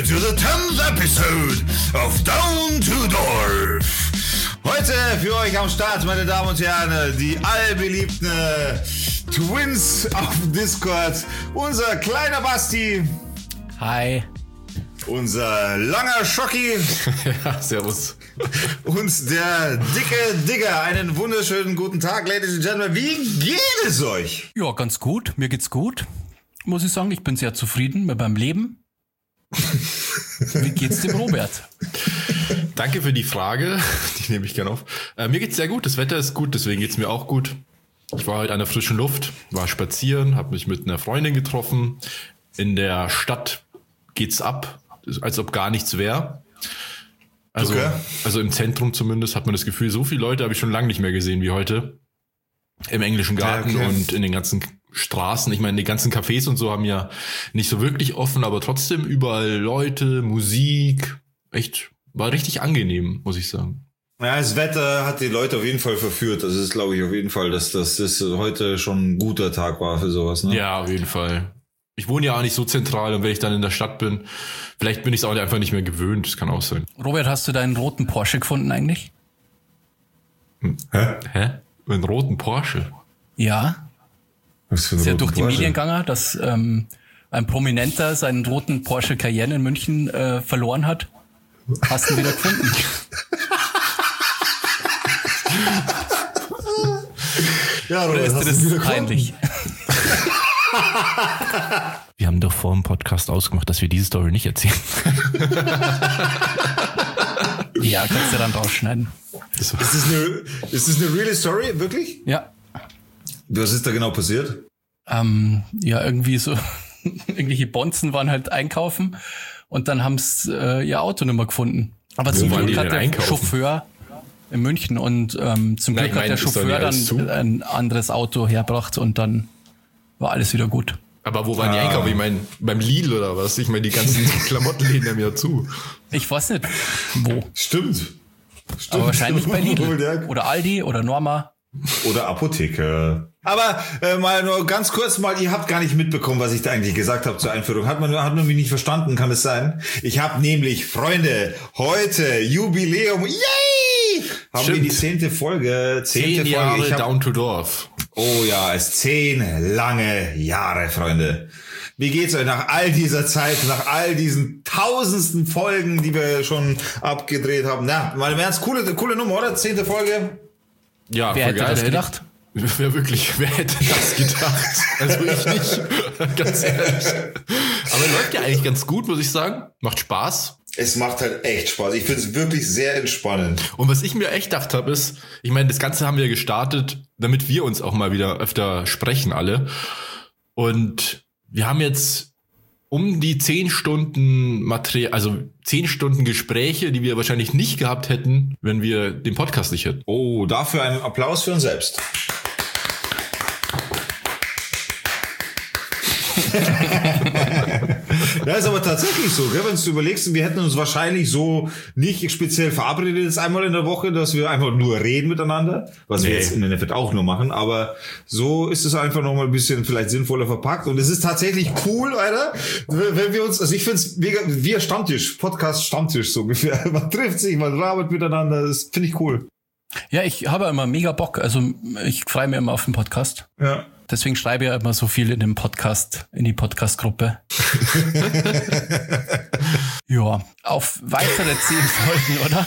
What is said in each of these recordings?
to the 10th episode of Down to Dorf. Heute für euch am Start, meine Damen und Herren, die allbeliebten Twins auf Discord. Unser kleiner Basti. Hi. Unser langer Schocki. Ja, servus. Und der dicke Digger. Einen wunderschönen guten Tag, Ladies and Gentlemen. Wie geht es euch? Ja, ganz gut. Mir geht's gut. Muss ich sagen, ich bin sehr zufrieden mit meinem Leben. Wie geht's dem Robert? Danke für die Frage. Die nehme ich gerne auf. Mir geht's sehr gut. Das Wetter ist gut, deswegen geht's mir auch gut. Ich war heute an der frischen Luft, war spazieren, habe mich mit einer Freundin getroffen. In der Stadt geht's ab, als ob gar nichts wäre. Also, okay. Also im Zentrum zumindest hat man das Gefühl, so viele Leute habe ich schon lange nicht mehr gesehen wie heute. Im englischen Garten und in den ganzen Straßen. Ich meine, die ganzen Cafés und so haben ja nicht so wirklich offen, aber trotzdem überall Leute, Musik. Echt, war richtig angenehm, muss ich sagen. Ja, das Wetter hat die Leute auf jeden Fall verführt. Das ist, glaube ich, auf jeden Fall, dass das heute schon ein guter Tag war für sowas, ne? Ja, auf jeden Fall. Ich wohne ja auch nicht so zentral und wenn ich dann in der Stadt bin, vielleicht bin ich es auch einfach nicht mehr gewöhnt. Das kann auch sein. Robert, hast du deinen roten Porsche gefunden eigentlich? Hä? Einen roten Porsche? Ja. Was für ein Ist ja roten durch die Porsche? Medien gegangen, dass ein Prominenter seinen roten Porsche Cayenne in München verloren hat. Hast du ihn wieder gefunden? Ja, Oder ist dir das wieder peinlich? Wir haben doch vor dem Podcast ausgemacht, dass wir diese Story nicht erzählen. Ja, kannst du dann rausschneiden. Ist das eine real Story, wirklich? Ja. Was ist da genau passiert? Ja, irgendwie so, irgendwelche Bonzen waren halt einkaufen und dann haben's ihr Auto nicht mehr gefunden. Aber zum waren die Glück hat denn der einkaufen? Chauffeur in München und zum Glück hat der Chauffeur dann ein anderes Auto hergebracht und dann war alles wieder gut. Aber wo waren die Einkaufen? Ich meine, beim Lidl oder was? Ich meine, die ganzen Klamottenläden haben ja zu. Ich weiß nicht, wo. Stimmt. Aber wahrscheinlich bei Lidl. Ja. Oder Aldi oder Norma. Oder Apotheke. Aber mal nur ganz kurz mal, ihr habt gar nicht mitbekommen, was ich da eigentlich gesagt habe zur Einführung. Hat man mich nicht verstanden, kann es sein? Ich habe nämlich, Freunde, heute Jubiläum. Yay! Haben wir die 10. Folge. 10 Jahre Down to Dorf. Oh ja, es 10 lange Jahre, Freunde. Wie geht's euch nach all dieser Zeit, nach all diesen tausendsten Folgen, die wir schon abgedreht haben? Na, mal wären's coole Nummer, oder? 10. Folge. Ja, Wer hätte geil, das gedacht? Wer wirklich, wer hätte das gedacht? Also ich nicht, ganz ehrlich. Aber läuft ja eigentlich ganz gut, muss ich sagen. Macht Spaß. Es macht halt echt Spaß. Ich finde es wirklich sehr entspannend. Und was ich mir echt gedacht habe, ist, ich meine, das Ganze haben wir gestartet, damit wir uns auch mal wieder öfter sprechen alle. Und wir haben jetzt um die 10 Stunden Material, also 10 Stunden Gespräche, die wir wahrscheinlich nicht gehabt hätten, wenn wir den Podcast nicht hätten. Oh, dafür einen Applaus für uns selbst. Ja, ist aber tatsächlich so, gell? Wenn du überlegst, wir hätten uns wahrscheinlich so nicht speziell verabredet jetzt einmal in der Woche, dass wir einfach nur reden miteinander, was wir jetzt im Endeffekt auch nur machen, aber so ist es einfach nochmal ein bisschen vielleicht sinnvoller verpackt und es ist tatsächlich cool, Alter, wenn wir uns, also ich finde es mega, wie ein Stammtisch, Podcast Stammtisch so ungefähr, man trifft sich, man arbeitet miteinander, das finde ich cool. Ja, ich habe immer mega Bock, also ich freue mich immer auf den Podcast. Ja. Deswegen schreibe ich ja immer so viel in dem Podcast, in die Podcast-Gruppe. Ja, auf weitere 10 Folgen, oder?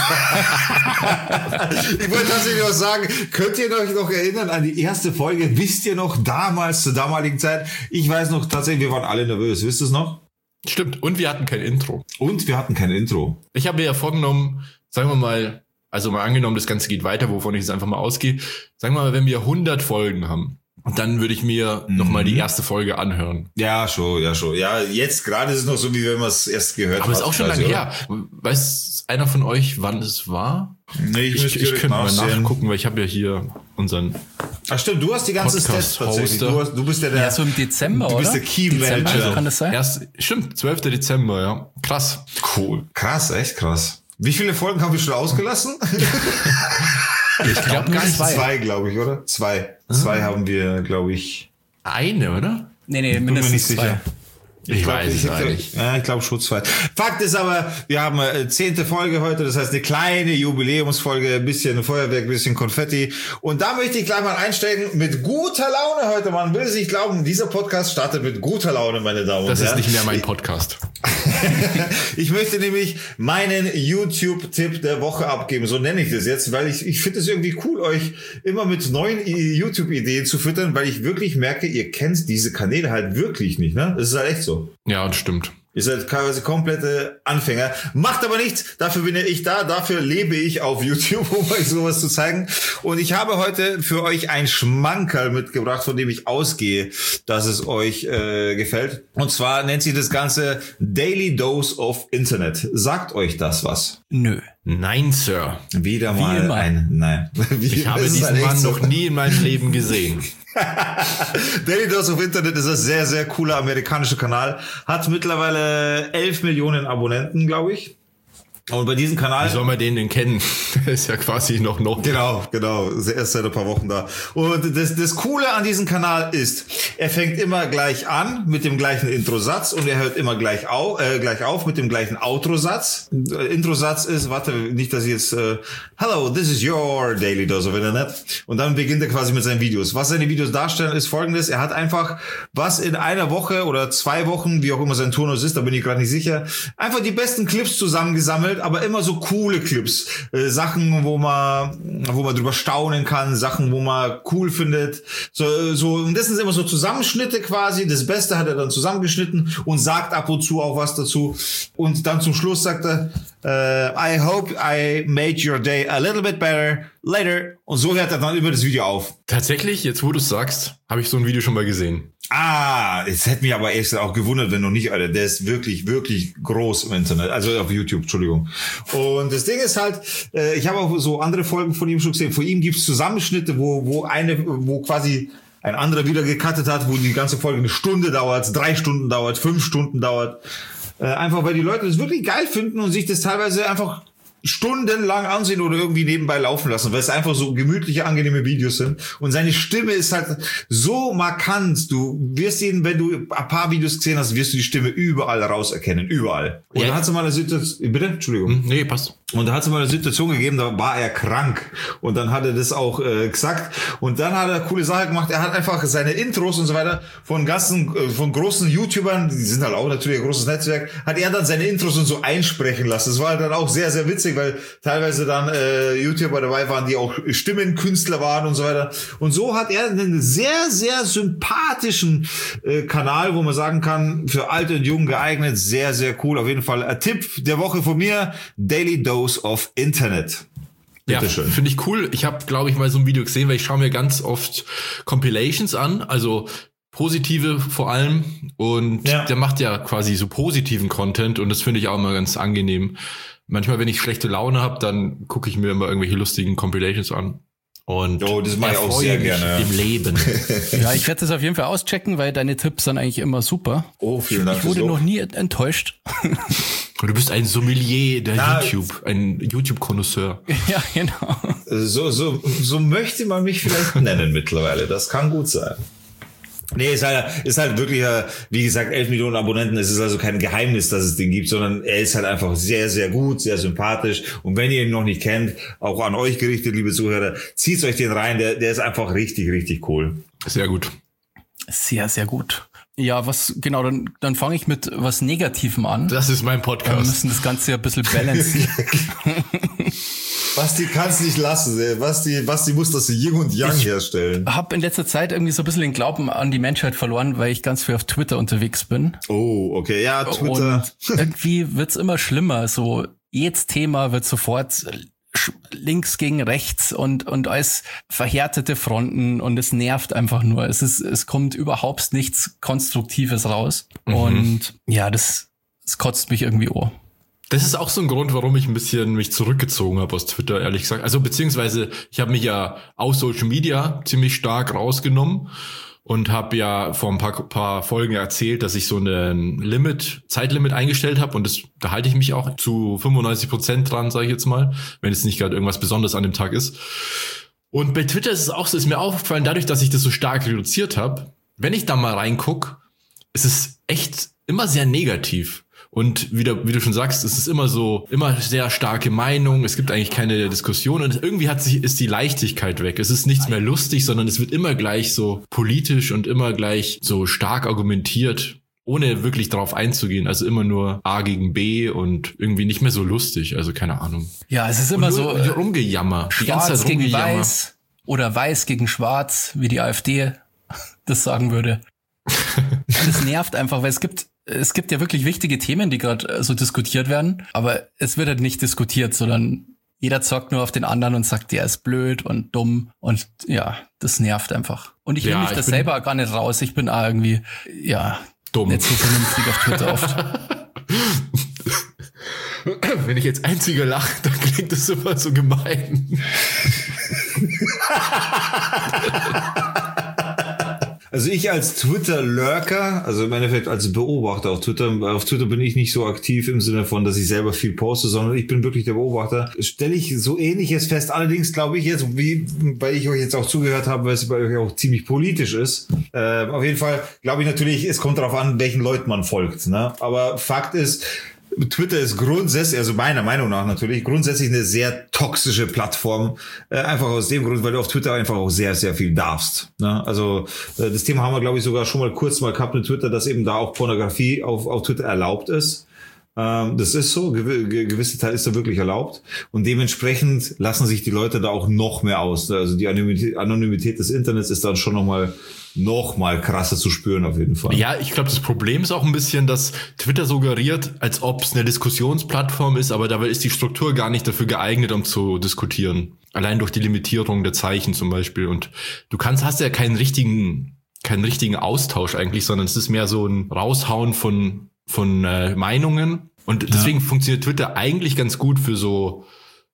Ich wollte tatsächlich noch sagen, könnt ihr euch noch erinnern an die erste Folge? Wisst ihr noch damals, zur damaligen Zeit? Ich weiß noch tatsächlich, wir waren alle nervös. Wisst ihr es noch? Stimmt. Und wir hatten kein Intro. Ich habe mir ja vorgenommen, sagen wir mal, also mal angenommen, das Ganze geht weiter, wovon ich jetzt einfach mal ausgehe. Sagen wir mal, wenn wir 100 Folgen haben. Und dann würde ich mir nochmal die erste Folge anhören. Ja, schon. Ja, jetzt gerade ist es noch so, wie wenn man es erst gehört hat. Aber ist auch schon lange her. Weiß einer von euch, wann es war? Nee, ich könnte mal nachgucken, weil ich habe ja hier unseren... Ach stimmt, du hast die ganze Stats tatsächlich. Du bist ja der... Ja, so im Dezember, du bist oder? der Key Manager. Kann das sein? Stimmt, 12. Dezember, ja. Krass. Cool. Krass, echt krass. Wie viele Folgen haben wir schon ausgelassen? Ich glaube gar nicht. 2, glaube ich, oder? 2. 2 haben wir, glaube ich. Eine, oder? Nee, Bin mir nicht 2. sicher. Ich weiß es nicht. Ja, ich glaube schutzfrei. Fakt ist aber, wir haben 10. Folge heute, das heißt eine kleine Jubiläumsfolge, ein bisschen Feuerwerk, ein bisschen Konfetti. Und da möchte ich gleich mal einsteigen mit guter Laune heute. Man will es nicht glauben, dieser Podcast startet mit guter Laune, meine Damen und Herren. Das ist nicht mehr mein Podcast. Ich möchte nämlich meinen YouTube-Tipp der Woche abgeben, so nenne ich das jetzt, weil ich finde es irgendwie cool, euch immer mit neuen YouTube-Ideen zu füttern, weil ich wirklich merke, ihr kennt diese Kanäle halt wirklich nicht, ne? Das ist halt echt so. Ja, das stimmt. Ihr seid teilweise komplette Anfänger. Macht aber nichts. Dafür bin ich da. Dafür lebe ich auf YouTube, um euch sowas zu zeigen. Und ich habe heute für euch ein Schmankerl mitgebracht, von dem ich ausgehe, dass es euch gefällt. Und zwar nennt sich das Ganze Daily Dose of Internet. Sagt euch das was? Nö. Nein, Sir. Wieder mal nein. Ich habe diesen Mann noch nie in meinem Leben gesehen. Daily Dose of Internet ist ein sehr, sehr cooler amerikanischer Kanal. Hat mittlerweile 11 Millionen Abonnenten, glaube ich. Und bei diesem Kanal... Wie soll man den denn kennen? Der ist ja quasi noch. Genau. Erst seit ein paar Wochen da. Und das Coole an diesem Kanal ist, er fängt immer gleich an mit dem gleichen Introsatz und er hört immer gleich auf mit dem gleichen Outrosatz. Introsatz ist, nicht, dass ich jetzt... Hello, this is your Daily Dose of Internet. Und dann beginnt er quasi mit seinen Videos. Was seine Videos darstellen, ist folgendes. Er hat einfach was in einer Woche oder 2 Wochen, wie auch immer sein Turnus ist, da bin ich gerade nicht sicher, einfach die besten Clips zusammengesammelt, aber immer so coole Clips. Sachen, wo man drüber staunen kann, Sachen, wo man cool findet. Und das sind immer so Zusammenschnitte quasi. Das Beste hat er dann zusammengeschnitten und sagt ab und zu auch was dazu. Und dann zum Schluss sagt er, I hope I made your day a little bit better later. Und so hört er dann über das Video auf. Tatsächlich, jetzt wo du es sagst, habe ich so ein Video schon mal gesehen. Es hätte mich aber echt auch gewundert, wenn noch nicht, Alter. Der ist wirklich, wirklich groß im Internet. Also auf YouTube, Entschuldigung. Und das Ding ist halt, ich habe auch so andere Folgen von ihm schon gesehen. Von ihm gibt's Zusammenschnitte, wo quasi ein anderer wieder gecuttet hat, wo die ganze Folge 1 Stunde dauert, 3 Stunden dauert, 5 Stunden dauert. Einfach weil die Leute das wirklich geil finden und sich das teilweise einfach stundenlang ansehen oder irgendwie nebenbei laufen lassen, weil es einfach so gemütliche, angenehme Videos sind. Und seine Stimme ist halt so markant. Du wirst ihn, wenn du ein paar Videos gesehen hast, wirst du die Stimme überall rauserkennen. Überall. Und ja. da hat es mal eine Situation... Bitte? Entschuldigung. Nee, passt. Und da hat es mal eine Situation gegeben, da war er krank. Und dann hat er das auch gesagt. Und dann hat er eine coole Sache gemacht. Er hat einfach seine Intros und so weiter von großen YouTubern, die sind halt auch natürlich ein großes Netzwerk, hat er dann seine Intros und so einsprechen lassen. Das war halt dann auch sehr, sehr witzig, weil teilweise dann YouTuber dabei waren, die auch Stimmenkünstler waren und so weiter. Und so hat er einen sehr, sehr sympathischen Kanal, wo man sagen kann, für Alte und Jung geeignet. Sehr, sehr cool. Auf jeden Fall ein Tipp der Woche von mir. Daily Dose of Internet. Bitteschön. Ja, finde ich cool. Ich habe, glaube ich, mal so ein Video gesehen, weil ich schaue mir ganz oft Compilations an, also positive vor allem. Und der macht ja quasi so positiven Content und das finde ich auch immer ganz angenehm. Manchmal, wenn ich schlechte Laune habe, dann gucke ich mir immer irgendwelche lustigen Compilations an. Und das mache ich auch sehr gerne. Im Leben. Ja, ich werde das auf jeden Fall auschecken, weil deine Tipps sind eigentlich immer super. Oh, vielen Dank. Ich wurde noch nie enttäuscht. Und du bist ein Sommelier der YouTube, ein YouTube-Konnoisseur. Ja, genau. So möchte man mich vielleicht nennen mittlerweile. Das kann gut sein. Nee, ist halt wirklich, wie gesagt, 11 Millionen Abonnenten. Es ist also kein Geheimnis, dass es den gibt, sondern er ist halt einfach sehr, sehr gut, sehr sympathisch. Und wenn ihr ihn noch nicht kennt, auch an euch gerichtet, liebe Zuhörer, zieht euch den rein. Der ist einfach richtig, richtig cool. Sehr gut. Sehr, sehr gut. Ja, dann fange ich mit was Negativem an. Das ist mein Podcast. Wir müssen das Ganze ein bisschen balancen. Basti kann's nicht lassen. Basti muss das Yin und Yang herstellen. Ich habe in letzter Zeit irgendwie so ein bisschen den Glauben an die Menschheit verloren, weil ich ganz viel auf Twitter unterwegs bin. Oh, okay. Ja, Twitter. Und irgendwie wird's immer schlimmer. So, jedes Thema wird sofort links gegen rechts und als verhärtete Fronten und es nervt einfach nur. Es kommt überhaupt nichts Konstruktives raus. Und ja, das kotzt mich irgendwie an. Das ist auch so ein Grund, warum ich ein bisschen mich zurückgezogen habe aus Twitter, ehrlich gesagt. Also beziehungsweise ich habe mich ja aus Social Media ziemlich stark rausgenommen und habe ja vor ein paar Folgen erzählt, dass ich so ein Zeitlimit eingestellt habe und da halte ich mich auch zu 95% dran, sage ich jetzt mal, wenn es nicht gerade irgendwas Besonderes an dem Tag ist. Und bei Twitter ist es auch so, ist mir aufgefallen, dadurch, dass ich das so stark reduziert habe, wenn ich da mal reinguck, ist es echt immer sehr negativ. Und wie du schon sagst, es ist immer sehr starke Meinung, es gibt eigentlich keine Diskussion und irgendwie ist die Leichtigkeit weg. Es ist nichts mehr lustig, sondern es wird immer gleich so politisch und immer gleich so stark argumentiert, ohne wirklich drauf einzugehen. Also immer nur A gegen B und irgendwie nicht mehr so lustig, also keine Ahnung. Ja, es ist immer so rumgejammer. Die ganze Zeit gegen Weiß oder Weiß gegen Schwarz, wie die AfD das sagen würde. Das nervt einfach, weil es gibt ja wirklich wichtige Themen, die gerade so diskutiert werden, aber es wird halt nicht diskutiert, sondern jeder zockt nur auf den anderen und sagt, der ist blöd und dumm und ja, das nervt einfach. Und ich will mich das selber gar nicht raus. Ich bin irgendwie, dumm. Nicht so vernünftig auf Twitter oft. Wenn ich jetzt einziger lache, dann klingt das immer so gemein. Also ich als Twitter-Lurker, also im Endeffekt als Beobachter auf Twitter bin ich nicht so aktiv im Sinne von, dass ich selber viel poste, sondern ich bin wirklich der Beobachter, stelle ich so Ähnliches fest. Allerdings glaube ich jetzt, weil ich euch jetzt auch zugehört habe, weil es bei euch auch ziemlich politisch ist. Auf jeden Fall glaube ich natürlich, es kommt darauf an, welchen Leuten man folgt, ne? Aber Fakt ist, Twitter ist grundsätzlich, also meiner Meinung nach natürlich, grundsätzlich eine sehr toxische Plattform. Einfach aus dem Grund, weil du auf Twitter einfach auch sehr, sehr viel darfst. Ne? Also das Thema haben wir, glaube ich, sogar schon mal kurz gehabt mit Twitter, dass eben da auch Pornografie auf Twitter erlaubt ist. Das ist so, gewisse Teil ist da wirklich erlaubt. Und dementsprechend lassen sich die Leute da auch noch mehr aus. Also die Anonymität des Internets ist dann schon noch mal krasser zu spüren auf jeden Fall. Ja, ich glaube, das Problem ist auch ein bisschen, dass Twitter suggeriert, als ob es eine Diskussionsplattform ist, aber dabei ist die Struktur gar nicht dafür geeignet, um zu diskutieren. Allein durch die Limitierung der Zeichen zum Beispiel. Und du hast ja keinen richtigen Austausch eigentlich, sondern es ist mehr so ein Raushauen von Meinungen. Und deswegen funktioniert Twitter eigentlich ganz gut für so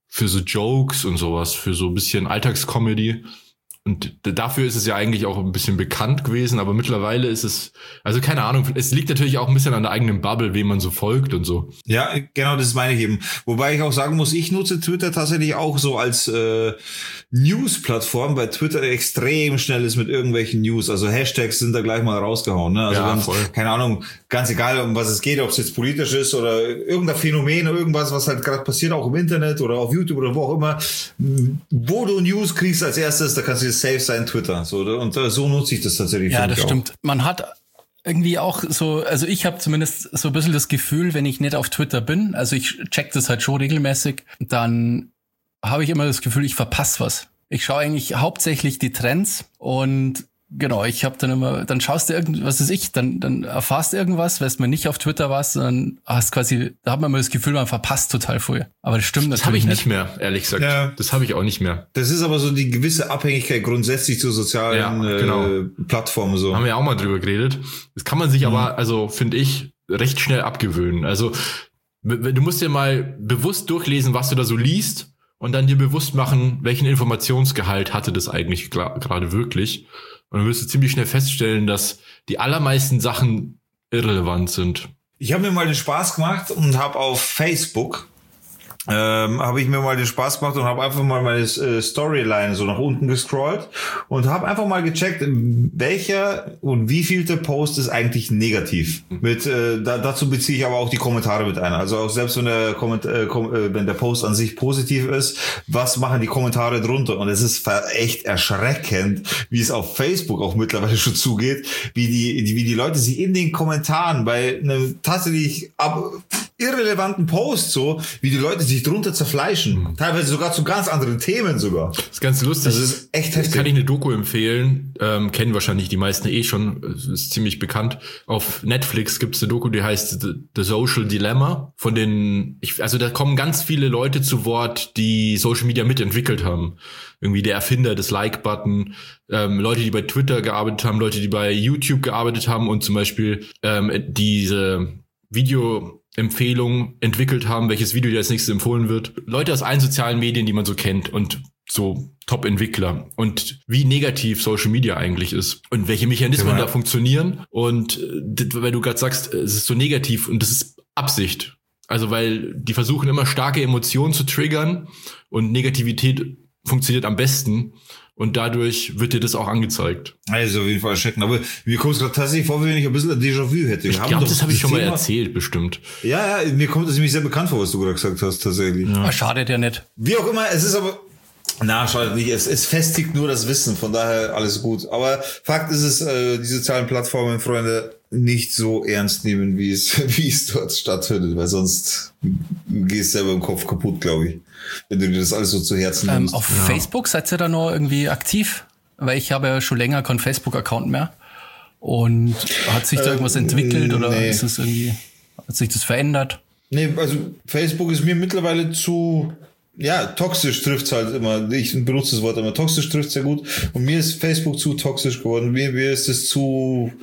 Jokes und sowas, für so ein bisschen Alltagscomedy. Und dafür ist es ja eigentlich auch ein bisschen bekannt gewesen, aber mittlerweile ist es, also keine Ahnung, es liegt natürlich auch ein bisschen an der eigenen Bubble, wem man so folgt und so. Ja, genau, das meine ich eben. Wobei ich auch sagen muss, ich nutze Twitter tatsächlich auch so als News-Plattform, weil Twitter extrem schnell ist mit irgendwelchen News. Also Hashtags sind da gleich mal rausgehauen. Ne? Also voll. Keine Ahnung, ganz egal, um was es geht, ob es jetzt politisch ist oder irgendein Phänomen oder irgendwas, was halt gerade passiert, auch im Internet oder auf YouTube oder wo auch immer. Wo du News kriegst als erstes, da kannst du safe sein, Twitter. So, und so nutze ich das tatsächlich. Ja, das stimmt. Man hat irgendwie auch so, also ich habe zumindest so ein bisschen das Gefühl, wenn ich nicht auf Twitter bin, also ich check das halt schon regelmäßig, dann habe ich immer das Gefühl, ich verpasse was. Ich schaue eigentlich hauptsächlich die Trends und genau, ich habe dann immer, dann schaust du dann erfährst du irgendwas, weil du nicht auf Twitter warst, dann hast quasi, da hat man immer das Gefühl, man verpasst total viel. Aber das stimmt natürlich nicht. Das habe ich nicht mehr, ehrlich gesagt. Ja. Das habe ich auch nicht mehr. Das ist aber so die gewisse Abhängigkeit grundsätzlich zu sozialen Plattformen. So. Haben wir auch mal drüber geredet. Das kann man sich aber, also finde ich, recht schnell abgewöhnen. Also du musst dir mal bewusst durchlesen, was du da so liest und dann dir bewusst machen, welchen Informationsgehalt hatte das eigentlich gerade wirklich. Und dann wirst du ziemlich schnell feststellen, dass die allermeisten Sachen irrelevant sind. Ich habe mir mal den Spaß gemacht und habe auf Facebook und habe einfach mal meine Storyline so nach unten gescrollt und habe einfach mal gecheckt, welcher und wie vielte Post ist eigentlich negativ. Dazu beziehe ich aber auch die Kommentare mit ein. Also auch selbst wenn der Post an sich positiv ist, was machen die Kommentare drunter? Und es ist echt erschreckend, wie es auf Facebook auch mittlerweile schon zugeht, wie die Leute sich in den Kommentaren bei einem tatsächlich irrelevanten Post so, wie die Leute sich drunter zerfleischen. Teilweise sogar zu ganz anderen Themen sogar. Das ist ganz lustig. Das ist echt heftig. Kann ich eine Doku empfehlen. Kennen wahrscheinlich die meisten schon. Ist ziemlich bekannt. Auf Netflix gibt es eine Doku, die heißt The Social Dilemma. Da kommen ganz viele Leute zu Wort, die Social Media mitentwickelt haben. Irgendwie der Erfinder des Like-Button, Leute, die bei Twitter gearbeitet haben, Leute, die bei YouTube gearbeitet haben und zum Beispiel diese Videoempfehlung entwickelt haben, welches Video dir als nächstes empfohlen wird. Leute aus allen sozialen Medien, die man so kennt und so Top-Entwickler und wie negativ Social Media eigentlich ist und welche Mechanismen da funktionieren und weil du gerade sagst, es ist so negativ und das ist Absicht. Also weil die versuchen immer starke Emotionen zu triggern und Negativität funktioniert am besten und dadurch wird dir das auch angezeigt. Also auf jeden Fall erschreckend. Aber mir kommt es gerade tatsächlich vor, wenn ich ein bisschen ein Déjà-vu hätte. Ich glaube, das habe ich schon mal erzählt, bestimmt. Ja, mir kommt das nämlich sehr bekannt vor, was du gerade gesagt hast, tatsächlich. Ja. Schadet ja nicht. Wie auch immer, es ist aber... schadet nicht. Es festigt nur das Wissen, von daher alles gut. Aber Fakt ist es, die sozialen Plattformen, Freunde, nicht so ernst nehmen, wie es dort stattfindet, weil sonst gehst du selber im Kopf kaputt, glaube ich, wenn du dir das alles so zu Herzen nimmst. Auf Facebook seid ihr da noch irgendwie aktiv? Weil ich habe ja schon länger keinen Facebook-Account mehr. Und hat sich da irgendwas entwickelt oder ist es irgendwie, hat sich das verändert? Nee, also Facebook ist mir mittlerweile zu... Ja, toxisch trifft's halt immer. Ich benutze das Wort immer. Toxisch trifft's sehr gut. Und mir ist Facebook zu toxisch geworden. Mir ist es zu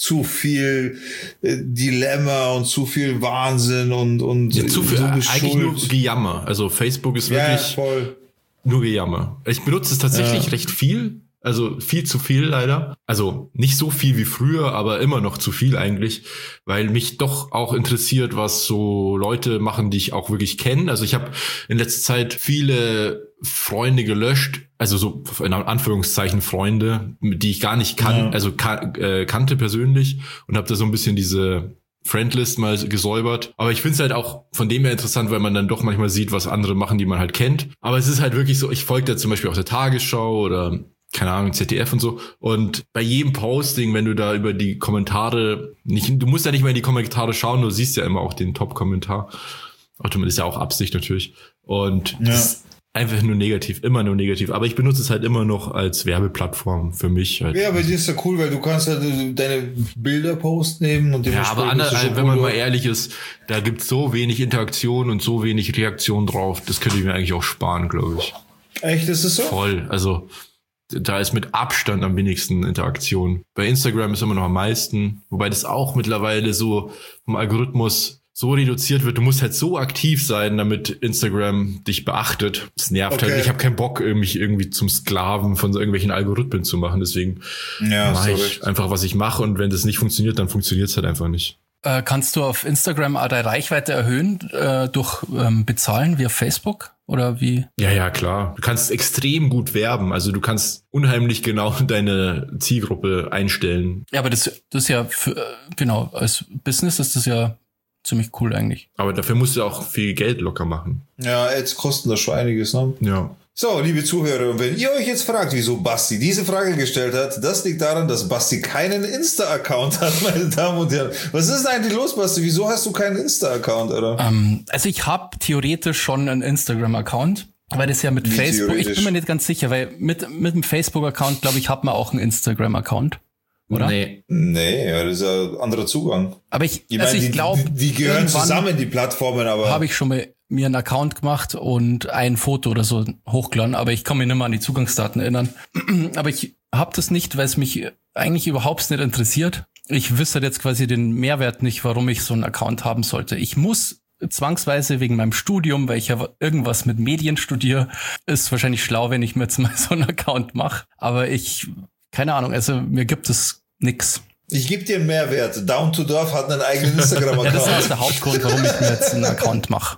viel Dilemma und zu viel Wahnsinn und ja, zu viel, so eigentlich nur Gejammer. Also Facebook ist wirklich nur Gejammer. Ich benutze es tatsächlich recht viel. Also viel zu viel leider. Also nicht so viel wie früher, aber immer noch zu viel eigentlich, weil mich doch auch interessiert, was so Leute machen, die ich auch wirklich kenne. Also ich habe in letzter Zeit viele Freunde gelöscht, also so in Anführungszeichen Freunde, die ich gar nicht kannte persönlich und habe da so ein bisschen diese Friendlist mal gesäubert. Aber ich finde es halt auch von dem her interessant, weil man dann doch manchmal sieht, was andere machen, die man halt kennt. Aber es ist halt wirklich so, ich folge da zum Beispiel auch der Tagesschau oder keine Ahnung, ZDF und so. Und bei jedem Posting, wenn du da über die Kommentare du musst ja nicht mehr in die Kommentare schauen, du siehst ja immer auch den Top-Kommentar. Das ist ja auch Absicht natürlich. Und das ist einfach nur negativ, immer nur negativ. Aber ich benutze es halt immer noch als Werbeplattform für mich. Halt. Ja, aber dir ist ja cool, weil du kannst halt deine Bilder posten nehmen und ja, aber wenn man mal ehrlich ist, da gibt's so wenig Interaktion und so wenig Reaktion drauf. Das könnte ich mir eigentlich auch sparen, glaube ich. Echt, ist es so? Voll, also da ist mit Abstand am wenigsten Interaktion. Bei Instagram ist immer noch am meisten, wobei das auch mittlerweile so vom Algorithmus so reduziert wird. Du musst halt so aktiv sein, damit Instagram dich beachtet. Das nervt halt. Ich habe keinen Bock, mich irgendwie zum Sklaven von so irgendwelchen Algorithmen zu machen. Deswegen mache ich einfach, was ich mache. Und wenn das nicht funktioniert, dann funktioniert es halt einfach nicht. Kannst du auf Instagram auch deine Reichweite erhöhen durch Bezahlen wie auf Facebook? Oder wie? Ja, klar. Du kannst extrem gut werben. Also du kannst unheimlich genau deine Zielgruppe einstellen. Ja, aber das ist ja, genau, als Business ist das ja ziemlich cool eigentlich. Aber dafür musst du auch viel Geld locker machen. Ja, jetzt kosten das schon einiges, ne? Ja. So, liebe Zuhörer, und wenn ihr euch jetzt fragt, wieso Basti diese Frage gestellt hat, das liegt daran, dass Basti keinen Insta-Account hat, meine Damen und Herren. Was ist denn eigentlich los, Basti? Wieso hast du keinen Insta-Account, oder? Also ich habe theoretisch schon einen Instagram-Account, weil das ja mit Facebook, ich bin mir nicht ganz sicher, weil mit dem Facebook-Account, glaube ich, hat man auch einen Instagram-Account. Oder? Nee, ja, das ist ein anderer Zugang. Aber ich glaube, die gehören zusammen, die Plattformen, aber. Habe ich schon mal mir einen Account gemacht und ein Foto oder so hochgeladen, aber ich kann mich nicht mehr an die Zugangsdaten erinnern. Aber ich habe das nicht, weil es mich eigentlich überhaupt nicht interessiert. Ich wüsste jetzt quasi den Mehrwert nicht, warum ich so einen Account haben sollte. Ich muss zwangsweise wegen meinem Studium, weil ich ja irgendwas mit Medien studiere, ist wahrscheinlich schlau, wenn ich mir jetzt mal so einen Account mache. Aber keine Ahnung, also mir gibt es nix. Ich gebe dir einen Mehrwert. Down to Dorf hat einen eigenen Instagram-Account. Ja, das ist der Hauptgrund, warum ich mir jetzt einen Account mache.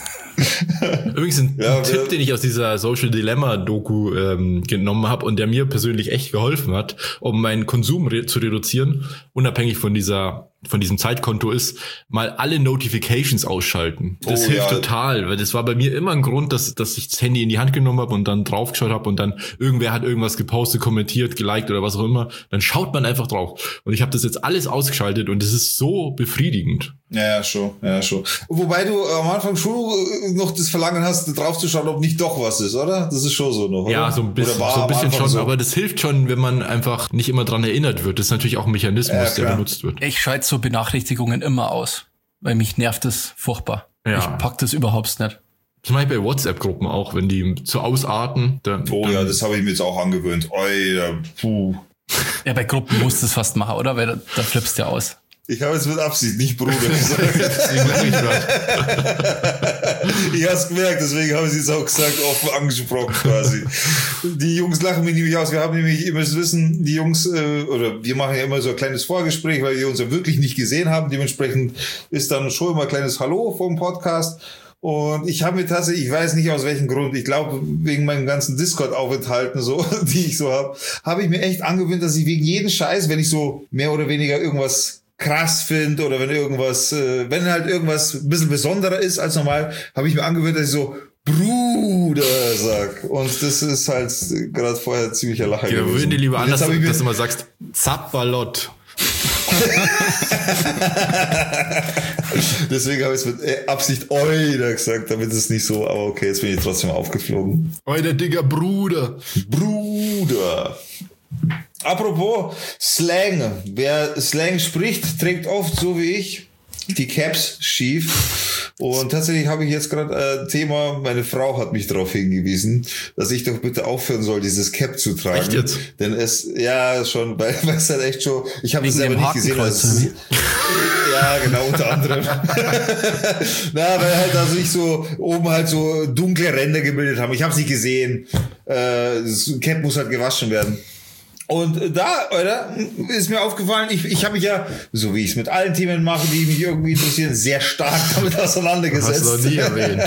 Übrigens ein Tipp, den ich aus dieser Social Dilemma-Doku genommen habe und der mir persönlich echt geholfen hat, um meinen Konsum zu reduzieren, unabhängig von diesem Zeitkonto, ist mal alle Notifications ausschalten. Das hilft total, weil das war bei mir immer ein Grund, dass ich das Handy in die Hand genommen habe und dann draufgeschaut habe und dann irgendwer hat irgendwas gepostet, kommentiert, geliked oder was auch immer. Dann schaut man einfach drauf. Und ich habe das jetzt alles ausgeschaltet und es ist so befriedigend. Ja, schon. Wobei du am Anfang schon noch das Verlangen hast, drauf zu schauen, ob nicht doch was ist, oder? Das ist schon so noch, oder? Ja, so ein bisschen schon, so. Aber das hilft schon, wenn man einfach nicht immer dran erinnert wird. Das ist natürlich auch ein Mechanismus, der benutzt wird. Ich schalte so Benachrichtigungen immer aus, weil mich nervt das furchtbar. Ja. Ich pack das überhaupt nicht. Das mache ich bei WhatsApp-Gruppen auch, wenn die zu ausarten. Das habe ich mir jetzt auch angewöhnt. Ja, bei Gruppen musst du es fast machen, oder? Weil da flippst du ja aus. Ich habe jetzt mit Absicht nicht Bruder gesagt. Ich habe es gemerkt, deswegen habe ich es jetzt auch gesagt, offen angesprochen quasi. Die Jungs lachen mich nämlich aus. Wir haben nämlich, ihr müsst wissen, die Jungs, oder wir machen ja immer so ein kleines Vorgespräch, weil wir uns ja wirklich nicht gesehen haben. Dementsprechend ist dann schon immer ein kleines Hallo vom Podcast. Und ich habe mir tatsächlich, ich weiß nicht aus welchem Grund, ich glaube wegen meinen ganzen Discord-Aufenthalten so, die ich so habe ich mir echt angewöhnt, dass ich wegen jeden Scheiß, wenn ich so mehr oder weniger irgendwas krass finde oder wenn halt irgendwas ein bisschen besonderer ist als normal, habe ich mir angewöhnt, dass ich so Bruder sag. Und das ist halt gerade vorher ziemlicher Lacher gewesen. Ja, würden die lieber anders, dass du mal sagst, Zapperlott. Deswegen habe ich es mit Absicht Euder gesagt, damit es nicht so, aber okay, jetzt bin ich trotzdem aufgeflogen. Euer dicker Bruder. Bruder. Apropos Slang. Wer Slang spricht, trägt oft, so wie ich, die Caps schief. Und tatsächlich habe ich jetzt gerade ein Thema, meine Frau hat mich darauf hingewiesen, dass ich doch bitte aufhören soll, dieses Cap zu tragen. Echt jetzt? Denn weil es halt echt schon, ich habe es selber nicht gesehen. Ja, genau, unter anderem. Weil halt also ich so oben halt so dunkle Ränder gebildet haben. Ich habe es nicht gesehen. Das Cap muss halt gewaschen werden. Und da, oder, ist mir aufgefallen, ich habe mich ja, so wie ich es mit allen Themen mache, die mich irgendwie interessieren, sehr stark damit auseinandergesetzt. Hast du noch nie erwähnt.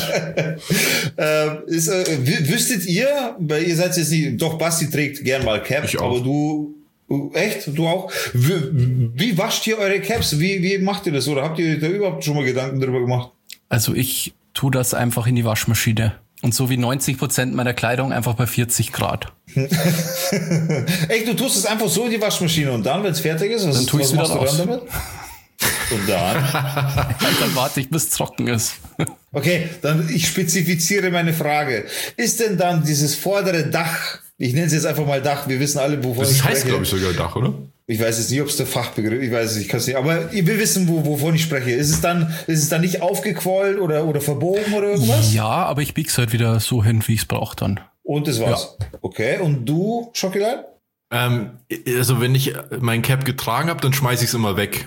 Wüsstet ihr, weil ihr seid jetzt nicht, doch Basti trägt gern mal Cap, ich auch. Aber du, echt? Du auch? Wie wascht ihr eure Caps? Wie macht ihr das? Oder habt ihr da überhaupt schon mal Gedanken darüber gemacht? Also ich tue das einfach in die Waschmaschine. Und so wie 90% meiner Kleidung einfach bei 40 Grad. Echt, du tust es einfach so in die Waschmaschine und dann, wenn es fertig ist, dann tue ich es wieder raus. Damit? Und dann? Dann warte ich, bis es trocken ist. Okay, dann ich spezifiziere meine Frage. Ist denn dann dieses vordere Dach, ich nenne es jetzt einfach mal Dach, wir wissen alle, wovon ich spreche. Das heißt, glaube ich, sogar Dach, oder? Ich weiß jetzt nicht, ob es der Fachbegriff, ich weiß es nicht, ich kann es nicht, aber wir wissen, wovon ich spreche. Ist es dann nicht aufgequollen oder verbogen oder irgendwas? Ja, aber ich bieg's halt wieder so hin, wie ich es brauche dann. Und das war's. Ja. Okay, und du, Schokolade? Also wenn ich mein Cap getragen habe, dann schmeiße ich es immer weg.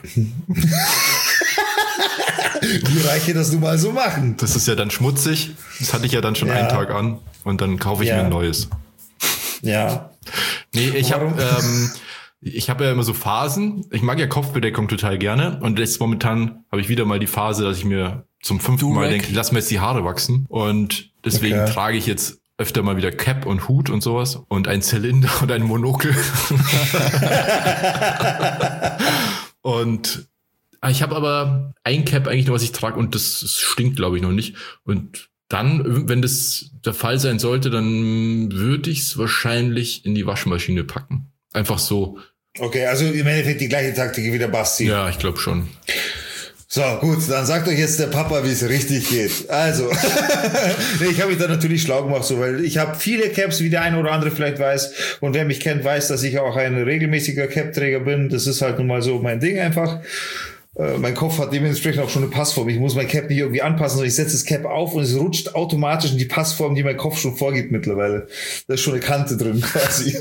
Wie reiche das nun mal so machen? Das ist ja dann schmutzig. Das hatte ich ja dann schon einen Tag an. Und dann kaufe ich mir ein neues. Ja. Nee, ich habe ja immer so Phasen. Ich mag ja Kopfbedeckung total gerne. Und jetzt momentan habe ich wieder mal die Phase, dass ich mir zum 5. Mal denke, lass mir jetzt die Haare wachsen. Und deswegen trage ich jetzt öfter mal wieder Cap und Hut und sowas. Und ein Zylinder und ein Monokel. Und ich habe aber ein Cap eigentlich nur, was ich trage. Und das stinkt, glaube ich, noch nicht. Und dann, wenn das der Fall sein sollte, dann würde ich es wahrscheinlich in die Waschmaschine packen. Einfach so. Okay, also im Endeffekt die gleiche Taktik wie der Basti. Ja, ich glaube schon. So, gut, dann sagt euch jetzt der Papa, wie es richtig geht. Also, ich habe mich da natürlich schlau gemacht, so, weil ich habe viele Caps, wie der eine oder andere vielleicht weiß. Und wer mich kennt, weiß, dass ich auch ein regelmäßiger Cap-Träger bin. Das ist halt nun mal so mein Ding einfach. Mein Kopf hat dementsprechend auch schon eine Passform. Ich muss mein Cap nicht irgendwie anpassen, sondern ich setze das Cap auf und es rutscht automatisch in die Passform, die mein Kopf schon vorgibt mittlerweile. Da ist schon eine Kante drin quasi.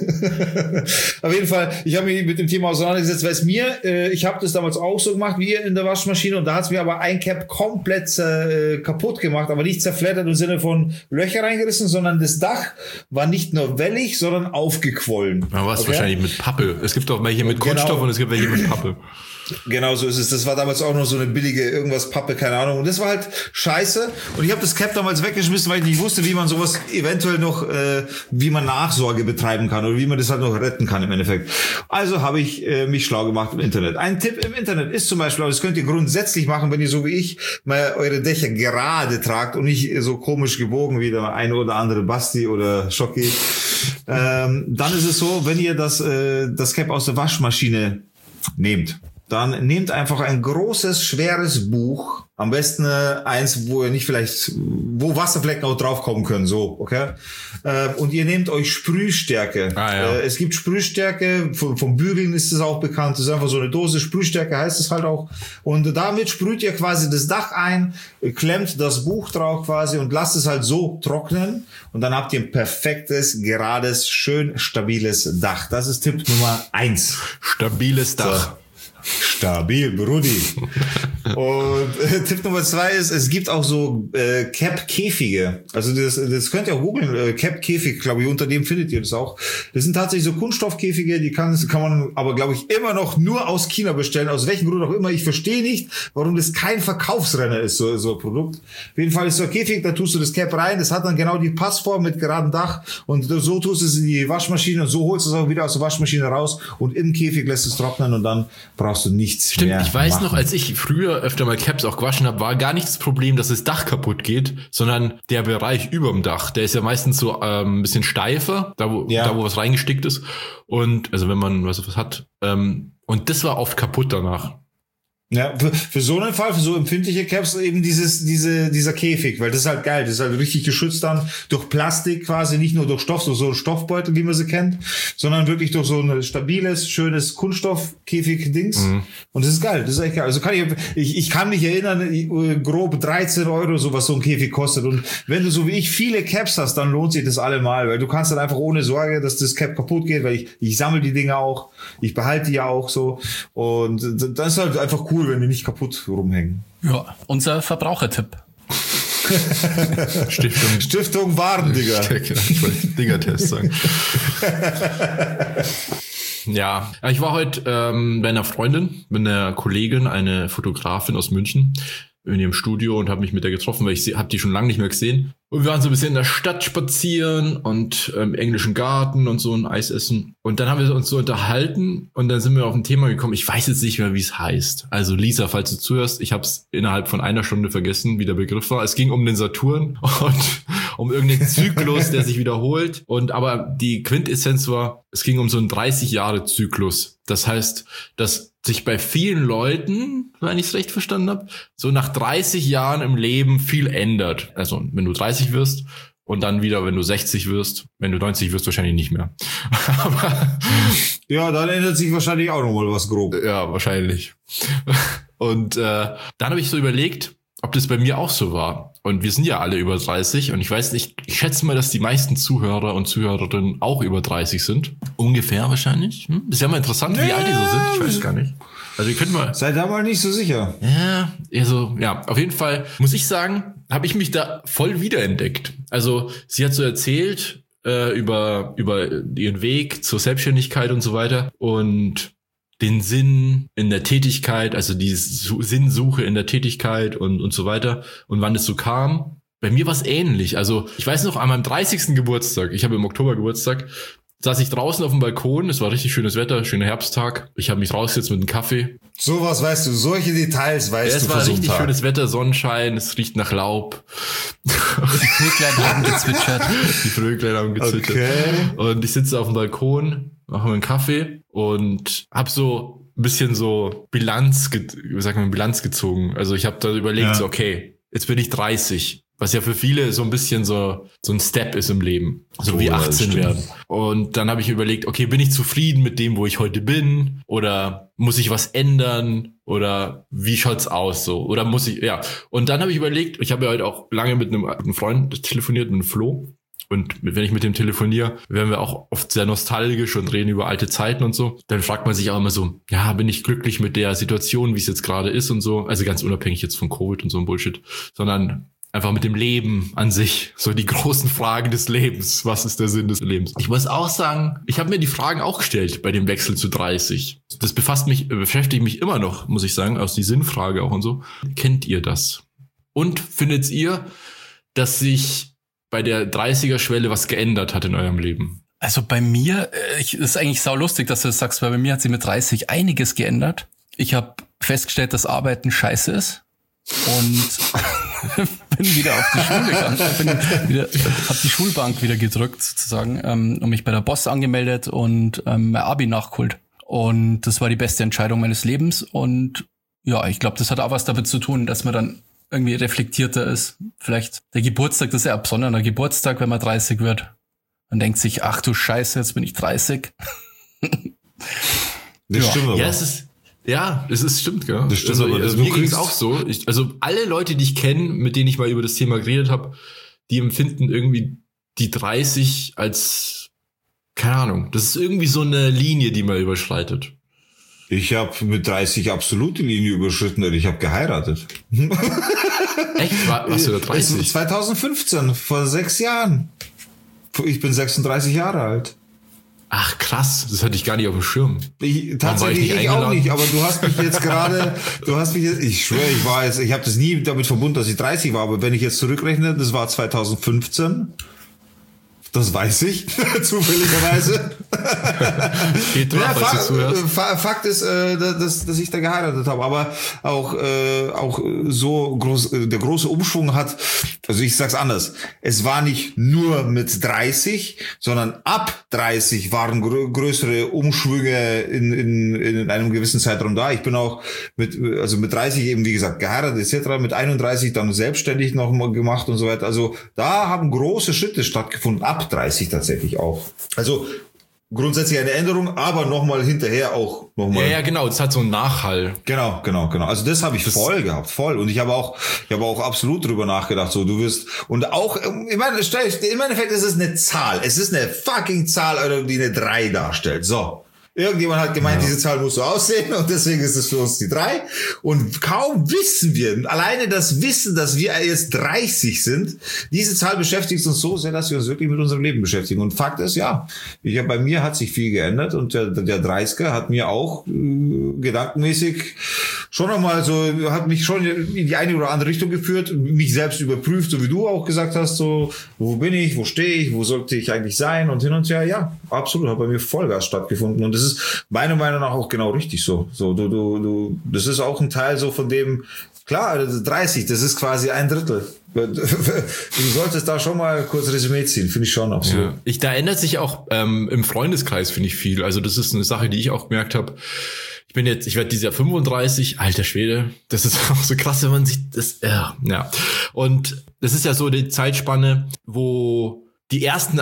Auf jeden Fall, ich habe mich mit dem Thema auseinandergesetzt, weil ich habe das damals auch so gemacht wie ihr in der Waschmaschine und da hat es mir aber ein Cap komplett kaputt gemacht, aber nicht zerfleddert im Sinne von Löcher reingerissen, sondern das Dach war nicht nur wellig, sondern aufgequollen. Ja, was wahrscheinlich mit Pappe. Es gibt auch welche mit Kunststoff und es gibt welche mit Pappe. Genau so ist es. Das war damals auch noch so eine billige irgendwas Pappe, keine Ahnung. Und das war halt scheiße. Und ich habe das Cap damals weggeschmissen, weil ich nicht wusste, wie man sowas eventuell noch, wie man Nachsorge betreiben kann oder wie man das halt noch retten kann im Endeffekt. Also habe ich mich schlau gemacht im Internet. Ein Tipp im Internet ist zum Beispiel, das könnt ihr grundsätzlich machen, wenn ihr so wie ich mal eure Dächer gerade tragt und nicht so komisch gebogen wie der eine oder andere Basti oder Schocki. Dann ist es so, wenn ihr das Cap aus der Waschmaschine nehmt, dann nehmt einfach ein großes, schweres Buch. Am besten eins, wo ihr nicht wo Wasserflecken auch draufkommen können, so, okay? Und ihr nehmt euch Sprühstärke. Es gibt Sprühstärke, vom Bügeln ist es auch bekannt. Das ist einfach so eine Dose, Sprühstärke heißt es halt auch. Und damit sprüht ihr quasi das Dach ein, klemmt das Buch drauf quasi und lasst es halt so trocknen. Und dann habt ihr ein perfektes, gerades, schön stabiles Dach. Das ist Tipp Nummer 1. Stabiles Dach. So. Stabil, Brudi. Und Tipp Nummer 2 ist, es gibt auch so Cap-Käfige. Also das könnt ihr auch googeln. Cap-Käfig, glaube ich, unter dem findet ihr das auch. Das sind tatsächlich so Kunststoffkäfige, die kann man aber, glaube ich, immer noch nur aus China bestellen. Aus welchem Grund auch immer. Ich verstehe nicht, warum das kein Verkaufsrenner ist, so ein Produkt. Auf jeden Fall ist so ein Käfig, da tust du das Cap rein. Das hat dann genau die Passform mit geradem Dach. Und so tust du es in die Waschmaschine und so holst du es auch wieder aus der Waschmaschine raus. Und im Käfig lässt es trocknen und dann brauchst du nichts mehr. Ich weiß noch, als ich früher öfter mal Caps auch gewaschen habe, war gar nicht das Problem, dass das Dach kaputt geht, sondern der Bereich überm Dach. Der ist ja meistens so ein bisschen steifer, da wo was reingestickt ist. Und also wenn man was hat. Und das war oft kaputt danach. Ja, für so einen Fall, für so empfindliche Caps eben dieser Käfig, weil das ist halt geil, das ist halt richtig geschützt dann durch Plastik quasi, nicht nur durch Stoff, so ein Stoffbeutel, wie man sie kennt, sondern wirklich durch so ein stabiles, schönes Kunststoffkäfig-Dings. Und das ist geil, das ist echt geil. Also ich kann mich erinnern, grob 13 € so, was so ein Käfig kostet. Und wenn du so wie ich viele Caps hast, dann lohnt sich das allemal, weil du kannst dann einfach ohne Sorge, dass das Cap kaputt geht, weil ich sammle die Dinge auch, ich behalte die ja auch so. Und das ist halt einfach cool, wenn die nicht kaputt rumhängen. Ja, unser Verbrauchertipp. Stiftung Warendigger. Ich wollte Digger-Test sagen. Ja, ich war heute bei einer Freundin, mit einer Kollegin, eine Fotografin aus München, in ihrem Studio und habe mich mit der getroffen, weil ich habe die schon lange nicht mehr gesehen. Und wir waren so ein bisschen in der Stadt spazieren und im englischen Garten und so ein Eis essen. Und dann haben wir uns so unterhalten und dann sind wir auf ein Thema gekommen. Ich weiß jetzt nicht mehr, wie es heißt. Also Lisa, falls du zuhörst, ich habe es innerhalb von einer Stunde vergessen, wie der Begriff war. Es ging um den Saturn und um irgendeinen Zyklus, der sich wiederholt. Und aber die Quintessenz war, es ging um so einen 30-Jahre-Zyklus. Das heißt, dass sich bei vielen Leuten, wenn ich es recht verstanden habe, so nach 30 Jahren im Leben viel ändert. Also wenn du 30 wirst und dann wieder, wenn du 60 wirst, wenn du 90 wirst, wahrscheinlich nicht mehr. Aber ja, dann ändert sich wahrscheinlich auch nochmal was grob. Ja, wahrscheinlich. Und dann habe ich so überlegt, ob das bei mir auch so war. Und wir sind ja alle über 30 und ich weiß nicht, ich schätze mal, dass die meisten Zuhörer und Zuhörerinnen auch über 30 sind. Ungefähr wahrscheinlich. Ist ja mal interessant, wie alt die so sind. Ich weiß gar nicht. Also ihr könnt mal... Seid da mal nicht so sicher. Ja, also ja, auf jeden Fall muss ich sagen, habe ich mich da voll wiederentdeckt. Also sie hat so erzählt über ihren Weg zur Selbstständigkeit und so weiter und den Sinn in der Tätigkeit, also die Sinnsuche in der Tätigkeit und so weiter und wann es so kam. Bei mir war es ähnlich. Also ich weiß noch, an meinem 30. Geburtstag, ich habe im Oktober Geburtstag, saß ich draußen auf dem Balkon, es war richtig schönes Wetter, schöner Herbsttag. Ich habe mich rausgesetzt mit einem Kaffee. Sowas weißt du, solche Details weißt du. Es war richtig schönes Wetter, Sonnenschein, es riecht nach Laub. Die Vöglein haben gezwitschert. Okay. Und ich sitze auf dem Balkon, mache mir einen Kaffee und habe so ein bisschen so Bilanz gezogen. Also ich habe da überlegt, so okay, jetzt bin ich 30. Was ja für viele so ein bisschen so ein Step ist im Leben. So wie 18 werden. Und dann habe ich überlegt, okay, bin ich zufrieden mit dem, wo ich heute bin? Oder muss ich was ändern? Oder wie schaut's aus so? Oder muss ich, ja. Und dann habe ich überlegt, ich habe ja heute auch lange mit einem Freund telefoniert, mit einem Flo. Und wenn ich mit dem telefoniere, werden wir auch oft sehr nostalgisch und reden über alte Zeiten und so. Dann fragt man sich auch immer so, ja, bin ich glücklich mit der Situation, wie es jetzt gerade ist und so. Also ganz unabhängig jetzt von Covid und so ein Bullshit. Sondern einfach mit dem Leben an sich, so die großen Fragen des Lebens. Was ist der Sinn des Lebens? Ich muss auch sagen, ich habe mir die Fragen auch gestellt bei dem Wechsel zu 30. Das beschäftigt mich immer noch, muss ich sagen, aus die Sinnfrage auch und so. Kennt ihr das? Und findet ihr, dass sich bei der 30er-Schwelle was geändert hat in eurem Leben? Also bei mir, ist eigentlich saulustig, dass du das sagst, weil bei mir hat sich mit 30 einiges geändert. Ich habe festgestellt, dass Arbeiten scheiße ist und bin wieder auf die Schule gegangen. Habe die Schulbank wieder gedrückt sozusagen und mich bei der Boss angemeldet und mein Abi nachgeholt. Und das war die beste Entscheidung meines Lebens. Und ja, ich glaube, das hat auch was damit zu tun, dass man dann irgendwie reflektierter ist. Vielleicht der Geburtstag, das ist ja ein besonderer Geburtstag, wenn man 30 wird. Man denkt sich, ach du Scheiße, jetzt bin ich 30. Das stimmt aber. Ja, stimmt, gell? Das stimmt, aber also mir ging es auch so. Also alle Leute, die ich kenne, mit denen ich mal über das Thema geredet habe, die empfinden irgendwie die 30 als, keine Ahnung, das ist irgendwie so eine Linie, die man überschreitet. Ich habe mit 30 absolut die Linie überschritten und ich habe geheiratet. Echt? Warst du da 30? 2015, vor 6 Jahren. Ich bin 36 Jahre alt. Ach krass, das hatte ich gar nicht auf dem Schirm. Tatsächlich ich auch nicht, aber du hast mich jetzt gerade, ich schwöre, ich habe das nie damit verbunden, dass ich 30 war, aber wenn ich jetzt zurückrechne, das war 2015. Das weiß ich, zufälligerweise. Geht drauf, Fakt ist, dass ich da geheiratet habe, aber auch so groß, der große Umschwung hat, also ich sag's anders, es war nicht nur mit 30, sondern ab 30 waren größere Umschwünge in einem gewissen Zeitraum da. Ich bin auch mit 30 eben, wie gesagt, geheiratet etc., mit 31 dann selbstständig noch mal gemacht und so weiter. Also da haben große Schritte stattgefunden, ab 30 tatsächlich auch. Also grundsätzlich eine Änderung, aber nochmal hinterher auch nochmal. Ja, genau, das hat so einen Nachhall. Genau. Also das habe ich voll gehabt. Und ich habe auch absolut drüber nachgedacht, so du wirst, und auch, ich meine, im Endeffekt ist es eine Zahl. Es ist eine fucking Zahl, die eine 3 darstellt. So. Irgendjemand hat gemeint, diese Zahl muss so aussehen und deswegen ist es für uns die 3. Und kaum wissen wir, alleine das Wissen, dass wir jetzt 30 sind, diese Zahl beschäftigt uns so sehr, dass wir uns wirklich mit unserem Leben beschäftigen. Und Fakt ist, bei mir hat sich viel geändert und der 30er hat mir auch gedankenmäßig schon nochmal so, hat mich schon in die eine oder andere Richtung geführt, mich selbst überprüft, so wie du auch gesagt hast, so, wo bin ich, wo stehe ich, wo sollte ich eigentlich sein und hin und her, ja, absolut, hat bei mir Vollgas stattgefunden und das ist meiner Meinung nach auch genau richtig so. So, du, das ist auch ein Teil so von dem, klar, 30, das ist quasi 1/3. Du solltest da schon mal kurz Resümee ziehen, finde ich schon auch so. Ja. Da ändert sich auch im Freundeskreis, finde ich, viel. Also das ist eine Sache, die ich auch gemerkt habe. Ich werde dieses Jahr 35, alter Schwede, das ist auch so krass, wenn man sich das, ja. Und das ist ja so die Zeitspanne, wo die ersten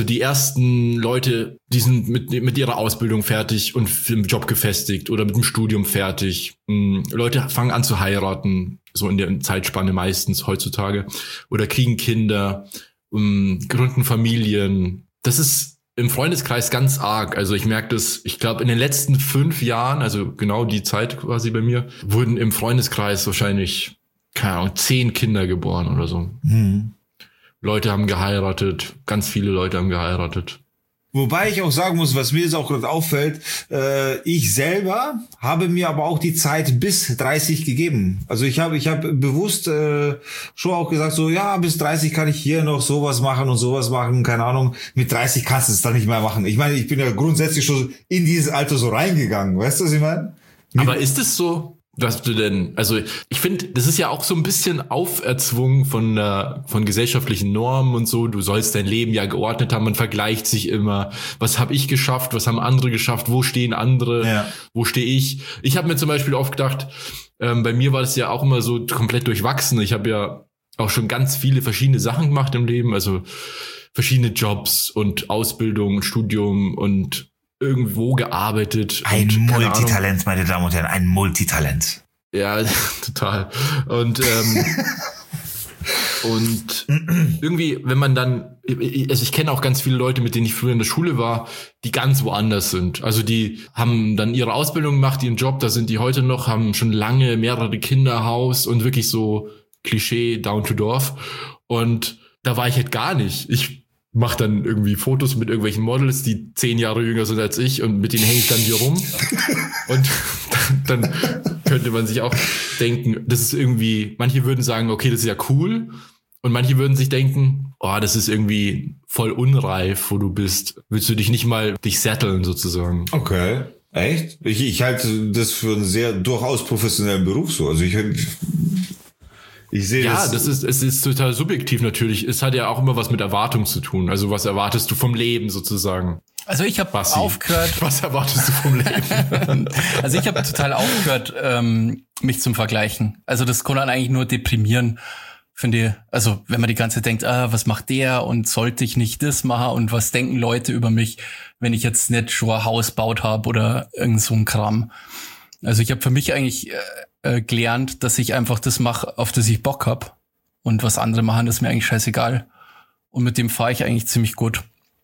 Leute, die sind mit ihrer Ausbildung fertig und im Job gefestigt oder mit dem Studium fertig. Leute fangen an zu heiraten, so in der Zeitspanne meistens heutzutage, oder kriegen Kinder, gründen Familien. Das ist im Freundeskreis ganz arg. Also ich merke das, ich glaube in den letzten 5 Jahren, also genau die Zeit quasi bei mir, wurden im Freundeskreis wahrscheinlich, keine Ahnung, 10 Kinder geboren oder so. Leute haben geheiratet, ganz viele Leute haben geheiratet. Wobei ich auch sagen muss, was mir jetzt auch gerade auffällt, ich selber habe mir aber auch die Zeit bis 30 gegeben. Also ich habe bewusst schon auch gesagt, so ja, bis 30 kann ich hier noch sowas machen, keine Ahnung. Mit 30 kannst du es dann nicht mehr machen. Ich meine, ich bin ja grundsätzlich schon in dieses Alter so reingegangen, weißt du, was ich meine? Aber ist es so? Was du denn, also ich finde, das ist ja auch so ein bisschen auferzwungen von gesellschaftlichen Normen und so. Du sollst dein Leben ja geordnet haben, man vergleicht sich immer. Was habe ich geschafft, was haben andere geschafft, wo stehen andere, wo stehe ich? Ich habe mir zum Beispiel oft gedacht, bei mir war das ja auch immer so komplett durchwachsen. Ich habe ja auch schon ganz viele verschiedene Sachen gemacht im Leben, also verschiedene Jobs und Ausbildung und Studium und irgendwo gearbeitet. Ein Multitalent, meine Damen und Herren, ein Multitalent. Ja, total. Und und irgendwie, wenn man dann, also ich kenne auch ganz viele Leute, mit denen ich früher in der Schule war, die ganz woanders sind. Also die haben dann ihre Ausbildung gemacht, ihren Job, da sind die heute noch, haben schon lange mehrere Kinder, Haus und wirklich so Klischee down to Dorf. Und da war ich halt gar nicht. Ich mach dann irgendwie Fotos mit irgendwelchen Models, die 10 Jahre jünger sind als ich und mit denen hänge ich dann hier rum. Und dann könnte man sich auch denken, das ist irgendwie, manche würden sagen, okay, das ist ja cool. Und manche würden sich denken, oh, das ist irgendwie voll unreif, wo du bist. Willst du dich nicht mal setteln sozusagen? Okay. Echt? Ich halte das für einen sehr durchaus professionellen Beruf so. Also ich sehe das. Ja, es ist total subjektiv natürlich. Es hat ja auch immer was mit Erwartung zu tun. Also was erwartest du vom Leben sozusagen? Also ich habe aufgehört. Was erwartest du vom Leben? Also ich habe total aufgehört, mich zum Vergleichen. Also das kann dann eigentlich nur deprimieren, finde ich. Also wenn man die ganze Zeit denkt, was macht der und sollte ich nicht das machen und was denken Leute über mich, wenn ich jetzt nicht schon ein Haus gebaut habe oder irgend so ein Kram. Also ich habe für mich eigentlich gelernt, dass ich einfach das mache, auf das ich Bock hab. Und was andere machen, das ist mir eigentlich scheißegal. Und mit dem fahre ich eigentlich ziemlich gut.